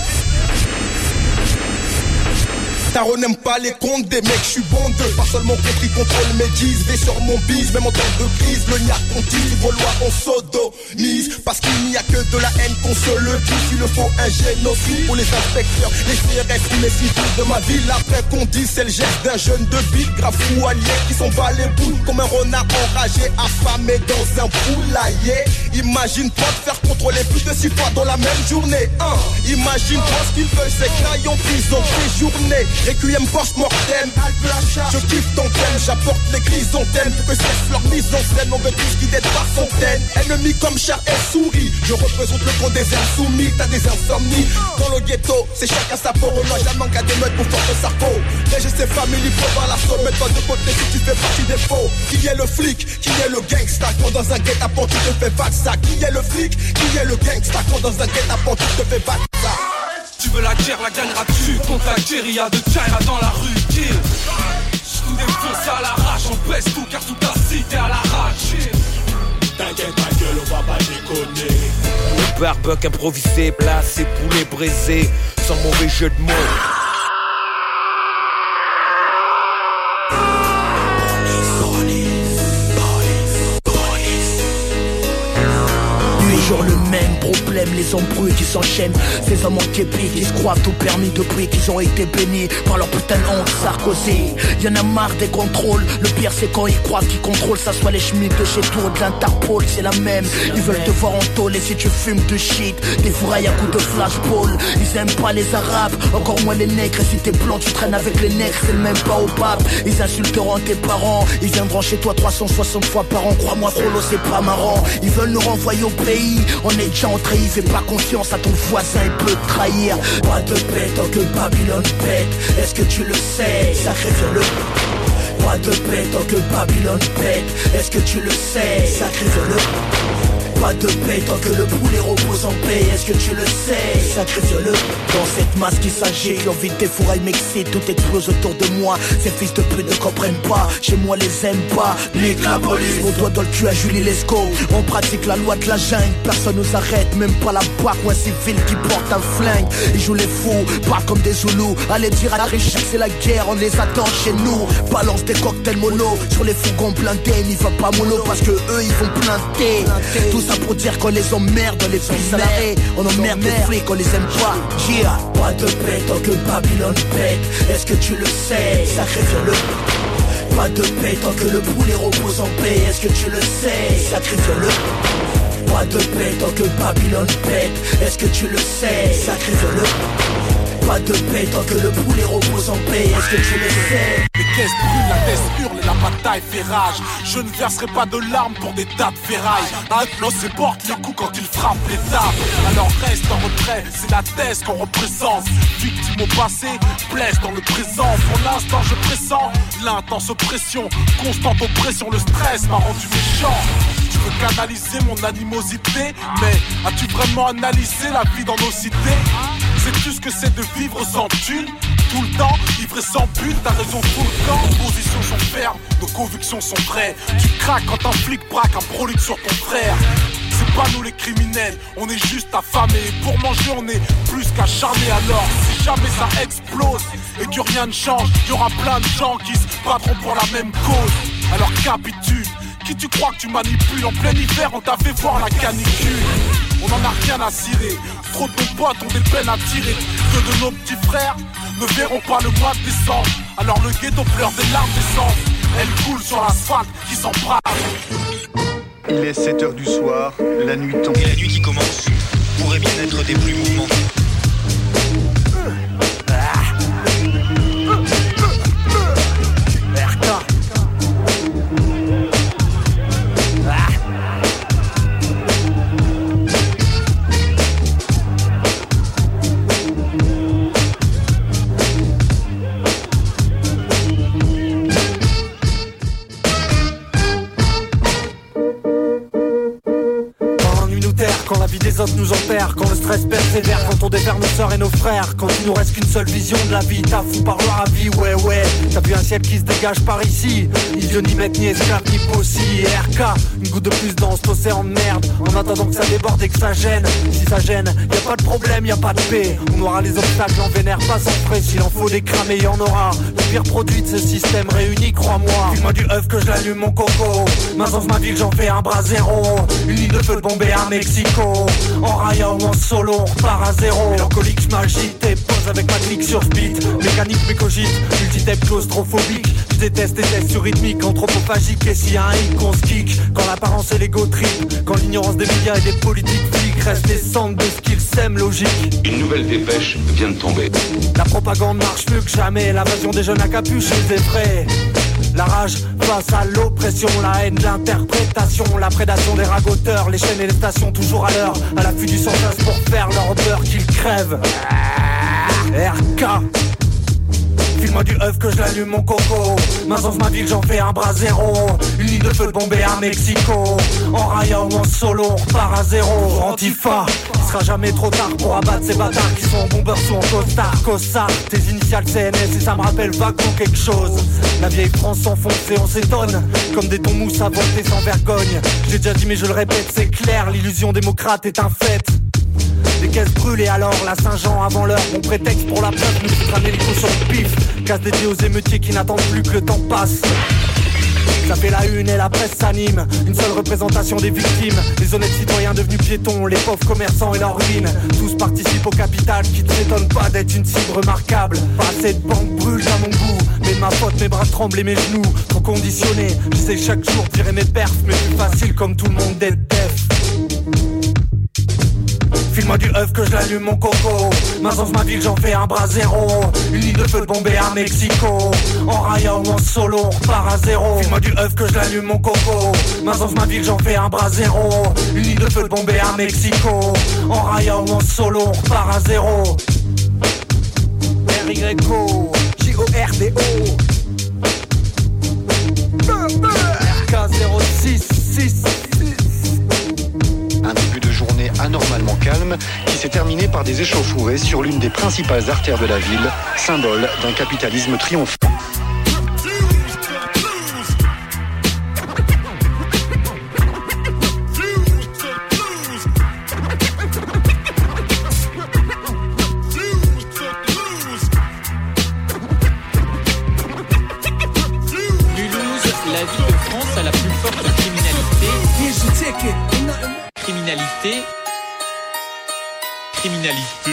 Taro n'aime pas les comptes des mecs, je suis bon d'eux. Pas seulement contre, ils contrôlent mes dix. V sur mon bise, même en temps de crise. Le niaque continue, vos lois on sodomise. Parce qu'il n'y a que de la haine qu'on se le dit. Il le faut un génocide pour les inspecteurs, les C R S ou les civils de ma ville. Après qu'on dise c'est le geste d'un jeune de ville, grave ou allié, qui s'en bat les boules comme un renard enragé, affamé dans un poulailler. Imagine-toi de faire contrôler plus de six fois dans la même journée, hein. Imagine-toi ce qu'ils veulent, c'est qu'ils en prison tes journées. Requiem post-mortem, je kiffe ton thème, j'apporte les chrysanthèmes pour que cesse leur mise en scène. On veut tous guider par fontaine, ennemis comme chat et souris. Je représente le grand des insoumis, t'as des insomnies. Dans le ghetto, c'est chacun sa peau. On n'a jamais qu'à des meutes pour forcer sa peau. Les gestes familles, il faut voir la somme. Mets-toi de côté si tu fais partie des faux. Qui est le flic, qui est le gangsta? Quand dans un guet-apens tu te fais battre ça. Qui est le flic, qui est le gangsta? Quand dans un guet-apens tu te fais battre ça. Tu veux la guerre, la gagneras-tu contre la guérilla de Tchaïra dans la rue, kill. défonce à l'arrache, on baisse tout car toute la cité à l'arrache. T'inquiète ta gueule, on va pas déconner. Le barbecue improvisé, placé, poulet braisé, sans mauvais jeu de mots. Toujours le même problème, les embrouilles qui s'enchaînent. Ces hommes en képi qui se croient tout permis depuis qu'ils ont été bénis par leur putain de honte Sarkozy. Y'en a marre des contrôles, le pire c'est quand ils croient qu'ils contrôlent. Ça soit les schmitts de chez toi ou de l'Interpol, c'est la même. Ils veulent te voir en tôle et si tu fumes de shit, des fourrailles à coups de flashball. Ils aiment pas les arabes, encore moins les nègres. Et si t'es blanc tu traînes avec les nègres, c'est le même pas au pape. Ils insulteront tes parents, ils viendront chez toi trois cent soixante fois par an. Crois-moi frollo c'est pas marrant. Ils veulent nous renvoyer au pays. On est déjà entré, il fait pas confiance à ton voisin, il peut te trahir. Pas de paix tant que Babylone pète, est-ce que tu le sais, sacré violeux. Pas de paix tant que Babylone pète, est-ce que tu le sais, sacré violeux. Pas de paix tant que le poulet repose en paix, est-ce que tu le sais, sacré violeux. Dans cette masse qui s'agit, l'envie de tes fourrailles m'excite, tout explose autour de moi. Ces fils de pute ne comprennent pas, chez moi les aime pas. Nique la police, mon doigt dans le cul à Julie Lescaut. On pratique la loi de la jungle, personne nous arrête, même pas la barque ou un civil qui porte un flingue. Ils jouent les fous, parlent comme des Zoulous. Allez dire à la riche que c'est la guerre, on les attend chez nous. Balance des cocktails mono, sur les fourgons blindés, n'y va pas mollo parce que eux ils vont planter. Tout ça pour dire qu'on les emmerde, on les pisse à l'arrêt. On emmerde les flics, on les aime pas. Yeah. Pas de paix tant que Babylone pète, est-ce que tu le sais, sacré violeux. Pas de paix tant que le poulet repose en paix, est-ce que tu le sais, sacré violeux. Pas de paix tant que Babylone pète, est-ce que tu le sais, sacré violeux. Pas de paix tant que le poulet repose en paix, est-ce que tu le sais. Les caisses brûlent, la tête hurle et la bataille fait rage. Je ne verserai pas de larmes pour des tas de ferrailles. Atlos et porte les coups quand il frappe les tables. Alors reste en retrait, c'est la thèse qu'on représente. Victime au passé, blesse dans le présent. Pour l'instant je pressens l'intense oppression, constante oppression, le stress m'a rendu méchant. Tu veux canaliser mon animosité, mais as-tu vraiment analysé la vie dans nos cités? Sais-tu ce que c'est de vivre sans thune? Tout le temps, ivre sans but, t'as raison tout le temps. Nos positions sont fermes, nos convictions sont vraies. Tu craques quand un flic braque un prolique sur ton frère. C'est pas nous les criminels, on est juste affamés. Pour manger on est plus qu'acharnés. Alors si jamais ça explose et que rien ne change, y'aura plein de gens qui se battront pour la même cause. Alors capitule, qui tu crois que tu manipules? En plein hiver on t'a fait voir la canicule. On en a rien à cirer, trop de nos potes ont des peines à tirer. Deux de nos petits frères ne verront pas le mois de décembre. Alors le ghetto pleure des larmes d'essence. Elle coule sur l'asphalte qui s'embrase. Il est sept heures du soir, la nuit tombe. Et la nuit qui commence pourrait bien être des plus mouvementées. Quand la vie des autres nous opère, quand le stress persévère, quand on défère nos sœurs et nos frères, quand il nous reste qu'une seule vision de la vie, t'as fou par leur avis, ouais ouais. T'as vu un ciel qui se dégage par ici, ni dieu ni maître, ni esclave, ni possi. R K, une goutte de plus dans cet océan de merde, en attendant que ça déborde et que ça gêne. Si ça gêne, y a pas de problème, y a pas de paix. On aura les obstacles, on vénère pas sans frais. S'il en faut des crames, y en aura. Le pire produit de ce système réuni, crois-moi. File-moi du œuf que je l'allume mon coco. Maintenant ma ville, j'en fais un bras zéro. Une ligne de feu de bombée à Mexico. En raya ou en solo, on repart à zéro. Mélancolique, j'm'agite et pose avec ma clique sur beat. Mécanique, mais cogite, multitape claustrophobique. Je déteste les tests sur rythmique, anthropophagique. Et s'il y a un hic, on se kick. Quand l'apparence et l'ego trip, quand l'ignorance des médias et des politiques flics restent les centres de ce qu'ils sèment, logique. Une nouvelle dépêche vient de tomber. La propagande marche mieux que jamais. L'invasion des jeunes à capuche les effraie. La rage face à l'oppression, la haine, l'interprétation, la prédation des ragoteurs, les chaînes et les stations toujours à l'heure, à l'affût du sans-cesse pour faire leur beurre qu'ils crèvent. R K File-moi du œuf que je l'allume mon coco. Maintenant ma ville j'en fais un bras zéro. Une ligne de feu de bombée à Mexico. En raya ou en solo on repart à zéro. Antifa, il sera jamais trop tard pour abattre ces bâtards qui sont en bombers ou en costard. Cossard, tes initiales C N S et ça me rappelle vaguement quelque chose. La vieille France s'enfonce et on s'étonne. Comme des tons mousse à voter sans vergogne. J'ai déjà dit mais je le répète, c'est clair, l'illusion démocrate est un fait. Des caisses brûlées alors, la Saint-Jean avant l'heure. Mon prétexte pour la preuve, nous foutre un hélico sur le pif. Casse dédié aux émeutiers qui n'attendent plus que le temps passe. Ça fait la une et la presse s'anime. Une seule représentation des victimes. Les honnêtes citoyens devenus piétons, les pauvres commerçants et leurs ruines. Tous participent au capital qui ne s'étonne pas d'être une cible remarquable. Pas assez de banques brûlent à mon goût. Mais de ma faute, mes bras tremblent et mes genoux trop conditionnés. J'essaie chaque jour de tirer mes perfs, mais plus facile comme tout le monde d'être def. File-moi du œuf que je l'allume mon coco. Maintenant ma ville j'en fais un bras zéro. Une ligne de feu de bombée à Mexico. En raya ou en solo on repart à zéro. File-moi du œuf que je l'allume mon coco. Maintenant ma ville j'en fais un bras zéro. Une ligne de feu de bombée à Mexico. En raya ou en solo on repart à zéro. R Y O J O R D O R K zéro six six. Un début de journée anormalement calme qui s'est terminé par des échauffourées sur l'une des principales artères de la ville, symbole d'un capitalisme triomphant. Mulhouse, la ville de France a la plus forte criminalité. Criminalité. Criminalité.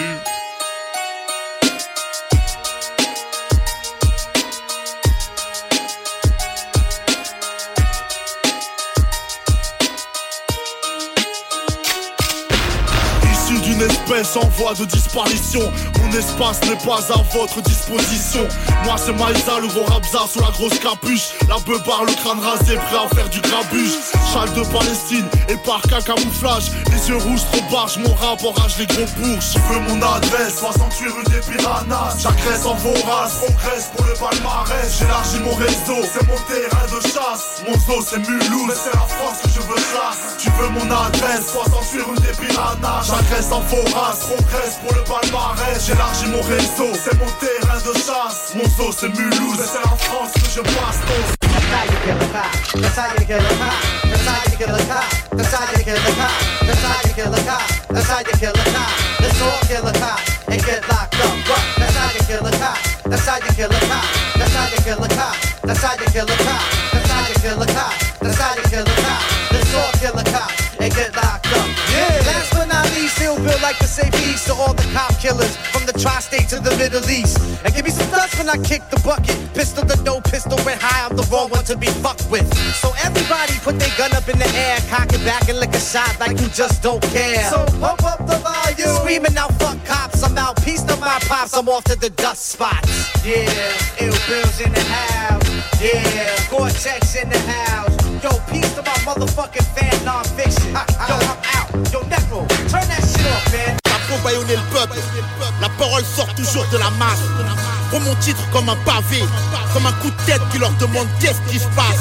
Issu d'une espèce en voie de disparition, mon espace n'est pas à votre disposition. Moi c'est Maïsa, le gros Rabza sous la grosse capuche. La beubare, le crâne rasé, prêt à faire du grabuge. Châle de Palestine et parc à camouflage. Les yeux rouges trop barges, mon rap enrage les gros bourges. Je veux mon adresse, soixante-huit rue des Piranhas. J'agresse en vorace, progresse pour le palmarès. J'élargis mon réseau, c'est mon terrain de chasse. Mon zoo c'est Mulhouse, mais c'est la France que je veux classe. Tu veux mon adresse, soixante-huit rue des Piranhas. J'agresse en vorace, progresse pour le palmarès. J'élargis mon réseau, c'est mon terrain de chasse. Mon zoo c'est Mulhouse, mais c'est la France que je passe. That's how you kill a cop. That's how you kill a cop. That's how you kill a cop. That's how you kill a cop. That's how you kill a cop. Let's all kill a cop and get locked up. What? That's how you kill a cop. That's how you kill a cop. That's how you kill a cop. That's how you kill a cop. That's how you kill a cop. That's how you kill a cop. Let's all kill a cop and get locked up. Yeah. Last but not least, Hillville like to say peace to all the cop killers from the tri-state to the Middle East. And give me some dust when I kick the bucket. Pistol to no pistol when high, I'm the wrong one to be fucked with. So everybody put their gun up in the air, cock it back and lick a shot like you just don't care. So pump up the volume, screaming out fuck cops. I'm out, peace to my pops, I'm off to the dust spots. Yeah, ill bills in the house. Yeah, Gore-Tex in the house. Yo, peace to my motherfucking fan non-fiction. Yo, I'm out. Yo, Necro, turn that shit off, man. Pour bâillonner le peuple, la parole sort toujours de la masse. Pour mon titre comme un pavé, comme un coup de tête qui leur demande qu'est-ce qui se passe.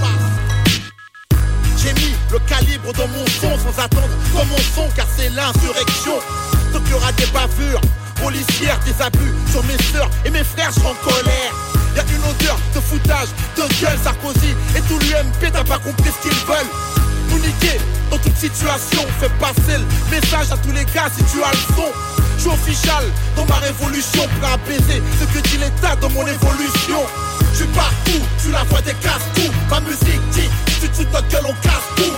J'ai mis le calibre dans mon son sans attendre comme mon son, car c'est l'insurrection. Donc il y aura des bavures policières, des abus sur mes sœurs et mes frères, je suis en colère. Y'a une odeur de foutage, de gueule Sarkozy et tout l'U M P, t'as pas compris ce qu'ils veulent. Nous niquer dans toute situation, fais passer le message à tous les gars si tu as le son. Je suis official dans ma révolution, prêt à baiser ce que dit l'État dans mon évolution. Je suis partout, tu la vois des casse-coups. Ma musique dit, si tu te fous de notre gueule, on casse tout.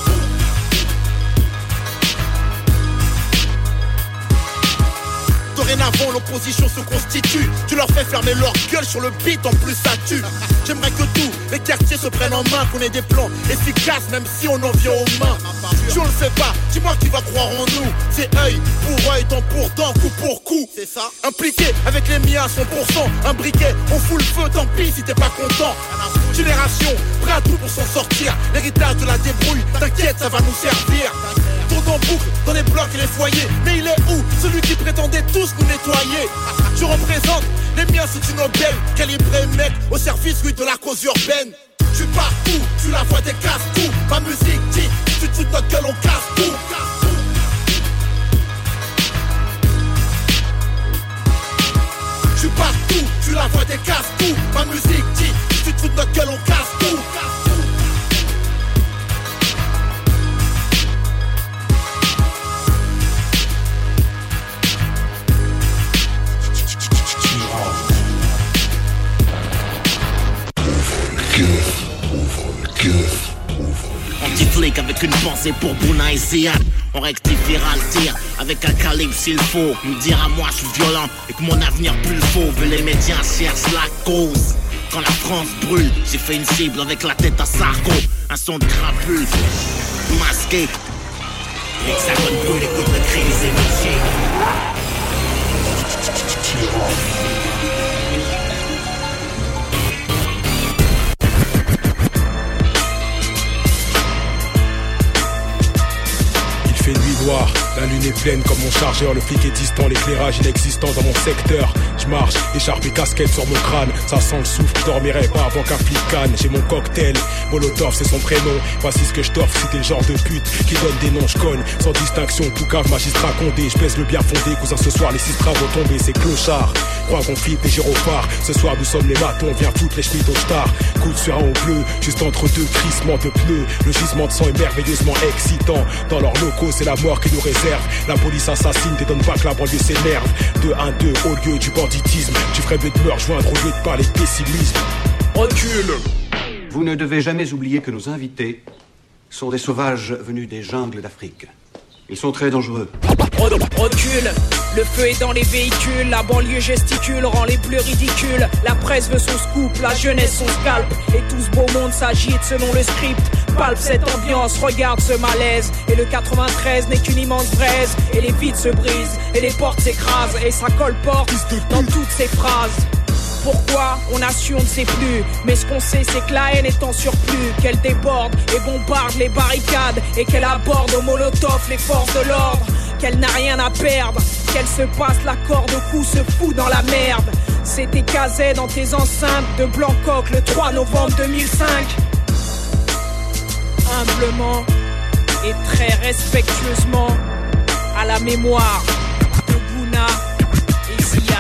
Dorénavant l'opposition se constitue. Tu leur fais fermer leur gueule sur le beat, en plus ça tue. J'aimerais que tous les quartiers se prennent en main, qu'on ait des plans efficaces même si on en vient aux mains. Si on le fait pas, dis-moi qui va croire en nous. C'est œil pour œil, dent pour dent, coup pour coup. C'est ça. Impliqué avec les miens à cent pour cent. Un briquet, on fout le feu, tant pis si t'es pas content. Génération, prêt à tout pour s'en sortir. L'héritage de la débrouille, t'inquiète, ça va nous servir. Tourne en boucle dans les blocs et les foyers. Mais il est où celui qui prétendait tous nous nettoyer? Je représente Les miens sont une aubaine, calibré mec, au service oui de la cause urbaine. Je suis partout, tu la vois des casse-tout. Ma musique dit, tu te fous de notre gueule, on casse tout. Je suis partout, tu la vois des casse-tout. Ma musique dit, tu te fous de notre gueule, on casse tout. Anti-flic avec une pensée pour Bouna et Ziad. On rectifiera le tir avec un calibre s'il faut. Me dire à moi je suis violent et que mon avenir plus le faux. Mais les médias cherchent la cause. Quand la France brûle, j'ai fait une cible avec la tête à Sarko. Un son de crapule, masqué. L'hexagone brûle, écoute le cri des émeutiers. Fait nuit noire, la lune est pleine comme mon chargeur. Le flic est distant, l'éclairage inexistant dans mon secteur. Je marche, écharpe et casquette sur mon crâne. Ça sent le souffle, je dormirai pas avant qu'un flic canne. J'ai mon cocktail, Molotov c'est son prénom. Voici ce que je t'offre si t'es le genre de pute qui donne des noms, je cogne. Sans distinction, tout cave, magistrat condé. Je pèse le bien fondé, cousin ce soir les six bras vont tomber. C'est clochard, crois qu'on flippe et gyrophares. Ce soir nous sommes les matons, viens foutre les schmitts au star. Coup de sueur en bleu, juste entre deux crissements de pneus. Le gisement de sang est merveilleusement excitant. Dans leurs locaux c'est la mort qui nous réserve. La police assassine, t'étonne pas que la banlieue s'énerve. deux un deux au lieu du banditisme. Tu ferais mieux de me rejoindre au lieu de parler de pessimisme. Recule. Vous ne devez jamais oublier que nos invités sont des sauvages venus des jungles d'Afrique. Ils sont très dangereux. Recule, le feu est dans les véhicules, la banlieue gesticule, rend les bleus ridicules. La presse veut son scoop, la jeunesse son scalp. Et tout ce beau monde s'agite selon le script. Palpe cette ambiance, regarde ce malaise. Et le quatre-vingt-treize n'est qu'une immense braise. Et les vides se brisent, et les portes s'écrasent. Et ça colporte dans toutes ces phrases. Pourquoi on a su, on ne sait plus. Mais ce qu'on sait c'est que la haine est en surplus. Qu'elle déborde et bombarde les barricades. Et qu'elle aborde au molotov les forces de l'ordre. Qu'elle n'a rien à perdre. Qu'elle se passe la corde au cou, se fout dans la merde. C'était casé dans tes enceintes de Blancoc le trois novembre deux mille cinq. Humblement et très respectueusement à la mémoire de Bouna et Ziad.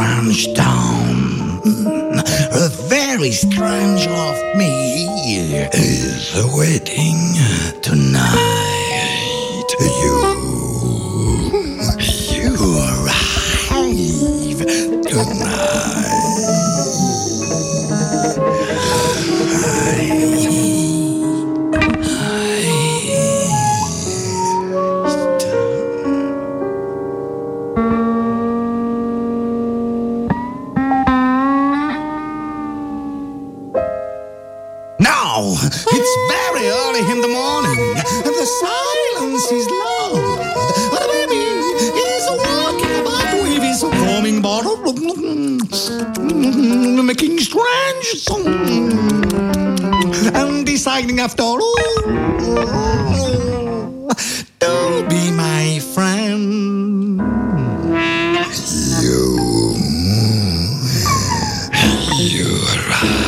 strange town. A very strange of me is waiting tonight. You, you arrive tonight. It's very early in the morning, and the silence is loud. But the baby is walking about with his foaming bottle, making strange songs, and deciding after all to be my friend. You, you're right.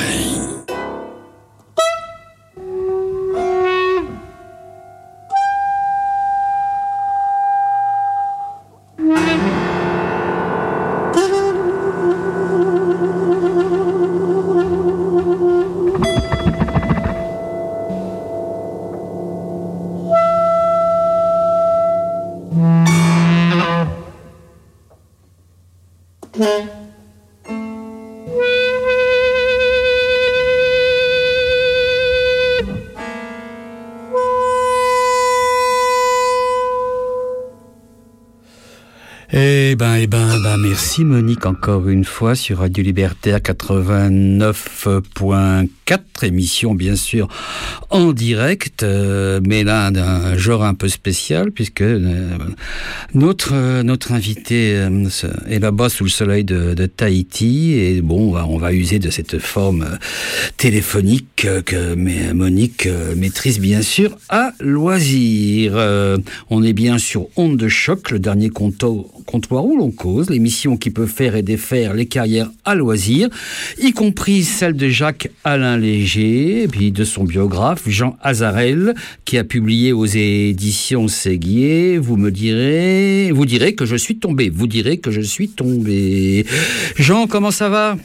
Eh ben, eh ben, ben, merci Monique encore une fois sur Radio Libertaire quatre-vingt-neuf point quatre, émission bien sûr en direct, euh, mais là d'un genre un peu spécial puisque euh, notre euh, notre invité euh, est là-bas sous le soleil de, de Tahiti et bon, on va, on va user de cette forme euh, téléphonique euh, que mais, Monique euh, maîtrise bien sûr à loisir. Euh, on est bien sur Onde de Choc, le dernier compto comptoir où l'on cause, l'émission qui peut faire et défaire les carrières à loisir, y compris celle de Jacques-Alain Léger, et puis de son biographe Jean Azarel, qui a publié aux éditions Séguier. Vous me direz, vous direz que je suis tombé, vous direz que je suis tombé. Jean, comment ça va?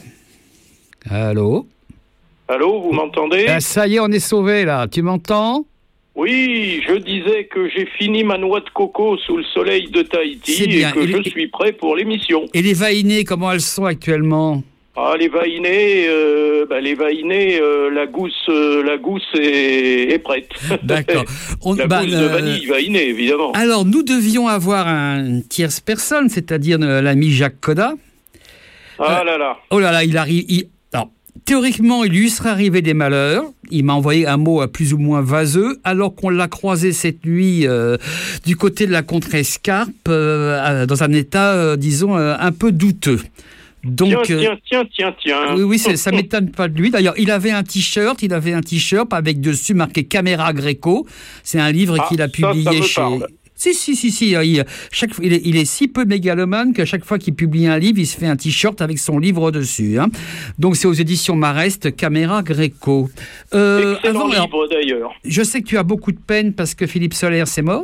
Allô? Allô, vous m'entendez? Ah, ça y est, on est sauvé là, tu m'entends? Oui, je disais que j'ai fini ma noix de coco sous le soleil de Tahiti et que et je les... suis prêt pour l'émission. Et les vaïnées, comment elles sont actuellement? Ah, les vaïnées, euh, bah, les vaïnées, euh, la gousse, euh, la gousse est, est prête. D'accord. On, la bah, gousse euh... de vanille vaïnée, évidemment. Alors, nous devions avoir une tierce personne, c'est-à-dire euh, l'ami Jacques Coda. Ah euh, là là. Oh là là, il arrive... Il... Théoriquement, il lui serait arrivé des malheurs. Il m'a envoyé un mot plus ou moins vaseux, alors qu'on l'a croisé cette nuit euh, du côté de la Contrescarpe, euh, dans un état, euh, disons, euh, un peu douteux. Donc, tiens, tiens, tiens, tiens, tiens. Oui, oui, ça m'étonne pas de lui. D'ailleurs, il avait un t-shirt, il avait un t-shirt avec dessus marqué Caméra Gréco. C'est un livre ah, qu'il a publié ça, ça me chez... parle. Si, si, si, si. Il, chaque, il, est, il est si peu mégalomane qu'à chaque fois qu'il publie un livre, il se fait un t-shirt avec son livre dessus. Hein. Donc, c'est aux éditions Marest, Caméra Gréco. Euh, Excellent avant, livre, alors, d'ailleurs. Je sais que tu as beaucoup de peine parce que Philippe Soler, c'est mort.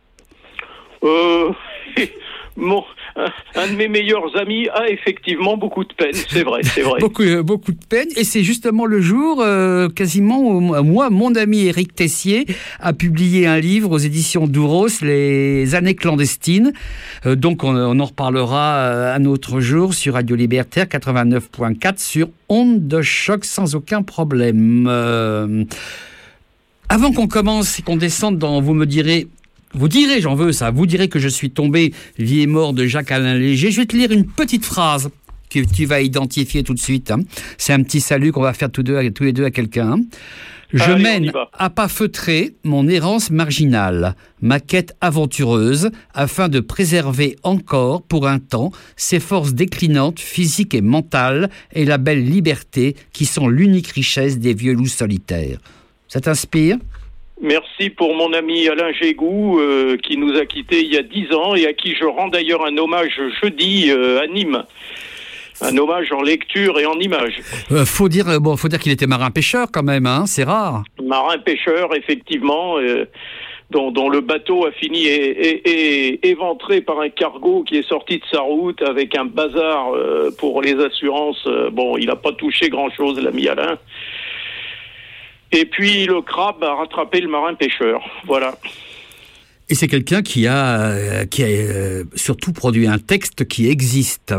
Euh... Mon, un, un de mes meilleurs amis a effectivement beaucoup de peine, c'est vrai, c'est vrai. beaucoup, euh, beaucoup de peine, et c'est justement le jour, euh, quasiment, où moi, mon ami Éric Tessier a publié un livre aux éditions Douros, Les années clandestines. Euh, donc, on, on en reparlera un autre jour sur Radio Libertaire quatre-vingt-neuf point quatre sur Onde de Choc sans aucun problème. Euh, avant qu'on commence et qu'on descende dans, vous me direz... Vous direz, j'en veux ça, vous direz que je suis tombé, vie et mort de Jacques-Alain Léger. Je vais te lire une petite phrase que tu vas identifier tout de suite. Hein. C'est un petit salut qu'on va faire tous, deux, tous les deux à quelqu'un. Hein. Je Allez, mène à pas feutrés mon errance marginale, ma quête aventureuse, afin de préserver encore, pour un temps, ces forces déclinantes, physiques et mentales, et la belle liberté qui sont l'unique richesse des vieux loups solitaires. Ça t'inspire ? Merci pour mon ami Alain Gégou, euh, qui nous a quittés il y a dix ans et à qui je rends d'ailleurs un hommage jeudi euh, à Nîmes. Un hommage en lecture et en images. Euh, faut dire, bon, faut dire qu'il était marin-pêcheur quand même, hein, c'est rare. Marin-pêcheur, effectivement. Euh, dont, dont le bateau a fini é, é, é, éventré par un cargo qui est sorti de sa route avec un bazar euh, pour les assurances. Euh, bon, il n'a pas touché grand-chose, l'ami Alain. Et puis le crabe a rattrapé le marin pêcheur. Voilà. Et c'est quelqu'un qui a, euh, qui a euh, surtout produit un texte qui existe.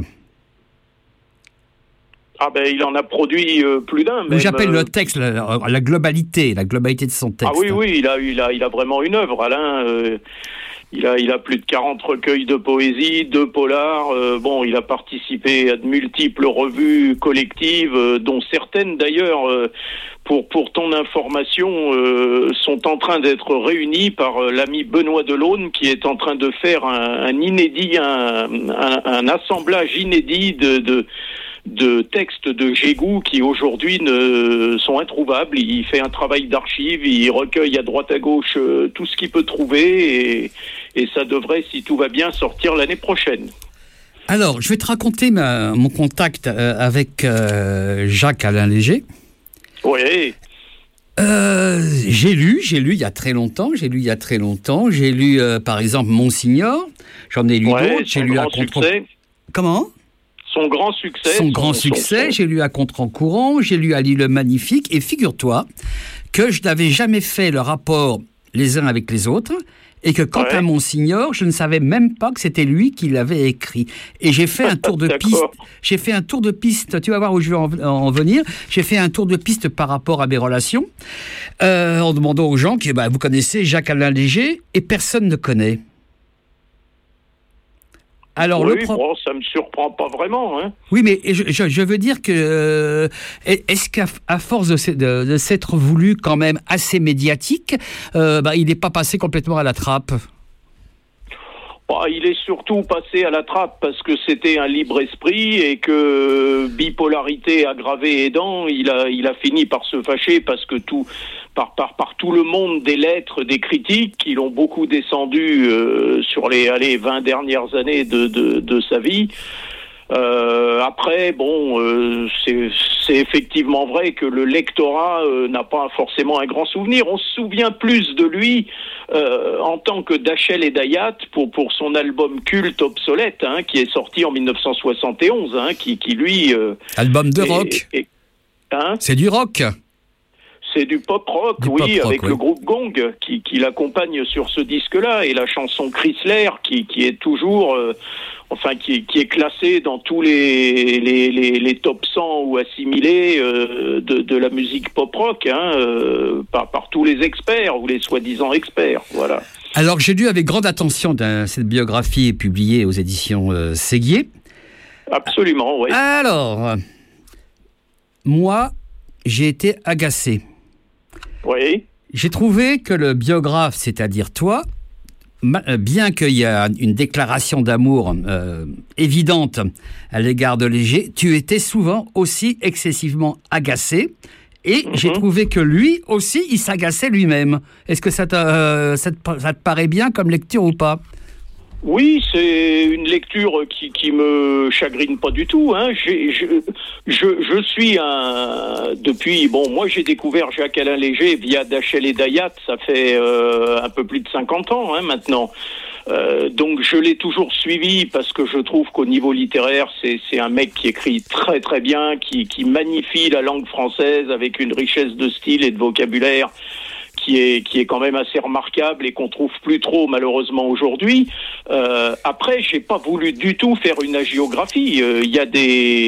Ah ben, il en a produit euh, plus d'un. Même, j'appelle euh... le texte, la, la globalité, la globalité de son texte. Ah oui, oui, il a, il a, il a vraiment une œuvre, Alain. Euh, il a, il a plus de quarante recueils de poésie, deux polars. Euh, bon, il a participé à de multiples revues collectives, euh, dont certaines d'ailleurs, euh, pour pour ton information, euh, sont en train d'être réunies par euh, l'ami Benoît Delaune, qui est en train de faire un, un inédit, un, un, un assemblage inédit de, de de textes de Gégou qui aujourd'hui ne sont introuvables. Il fait un travail d'archives, il recueille à droite à gauche euh, tout ce qu'il peut trouver et, et ça devrait, si tout va bien, sortir l'année prochaine. Alors, je vais te raconter ma, mon contact euh, avec euh, Jacques-Alain Léger. Oui. Euh, j'ai lu, j'ai lu il y a très longtemps, j'ai lu il y a très longtemps, j'ai lu euh, par exemple Monsignor, j'en ai lu ouais, d'autres, j'ai lu à contre... Comment ? Son grand succès. Son grand son, succès, son... j'ai lu à Contre-en-Courant, j'ai lu à l'Île Magnifique, et figure-toi que je n'avais jamais fait le rapport les uns avec les autres, et que quant ouais. à Monsignor, je ne savais même pas que c'était lui qui l'avait écrit. Et j'ai fait un tour de piste, j'ai fait un tour de piste, tu vas voir où je vais en, en venir, j'ai fait un tour de piste par rapport à mes relations, euh, en demandant aux gens, que, bah, vous connaissez Jacques-Alain Léger, et personne ne connaît. Alors, oui, le pro... bon, ça me surprend pas vraiment. Hein. Oui, mais je, je, je veux dire que euh, est-ce qu'à à force de, de, de s'être voulu quand même assez médiatique, euh, bah, il n'est pas passé complètement à la trappe? Bah, il est surtout passé à la trappe parce que c'était un libre esprit et que bipolarité aggravée aidant, il a, il a fini par se fâcher parce que tout, par, par, par tout le monde des lettres, des critiques qui l'ont beaucoup descendu euh, sur les allez, vingt dernières années de, de, de sa vie. Euh, après, bon, euh, c'est, c'est effectivement vrai que le lectorat euh, n'a pas forcément un grand souvenir. On se souvient plus de lui euh, en tant que Dachel et Dayat pour pour son album culte Obsolète, hein, qui est sorti en dix-neuf cent soixante et onze, hein, qui qui lui euh, album de est, rock. Est, hein c'est du rock. C'est du pop rock, du oui, pop rock, avec oui. le groupe Gong qui, qui l'accompagne sur ce disque-là et la chanson Chrysler qui, qui est toujours, euh, enfin qui, qui est classée dans tous les les, les, les top cent ou assimilés euh, de, de la musique pop rock, hein, euh, par, par tous les experts ou les soi-disant experts, voilà. Alors j'ai lu avec grande attention cette biographie publiée aux éditions euh, Séguier. Absolument, oui. Alors, moi, j'ai été agacé. Oui. J'ai trouvé que le biographe, c'est-à-dire toi, bien qu'il y a une déclaration d'amour euh, évidente à l'égard de Léger, tu étais souvent aussi excessivement agacé. Et mm-hmm. j'ai trouvé que lui aussi, il s'agaçait lui-même. Est-ce que ça te, euh, ça te, ça te paraît bien comme lecture ou pas ? Oui, c'est une lecture qui qui me chagrine pas du tout. Hein. J'ai, je, je je suis un depuis bon moi j'ai découvert Jacques-Alain Léger via Dachel et Dayat, ça fait euh, un peu plus de cinquante ans hein, maintenant. Euh, donc je l'ai toujours suivi parce que je trouve qu'au niveau littéraire c'est c'est un mec qui écrit très très bien, qui qui magnifie la langue française avec une richesse de style et de vocabulaire qui est qui est quand même assez remarquable et qu'on trouve plus trop malheureusement aujourd'hui. Euh, après, j'ai pas voulu du tout faire une hagiographie. Il euh, y a des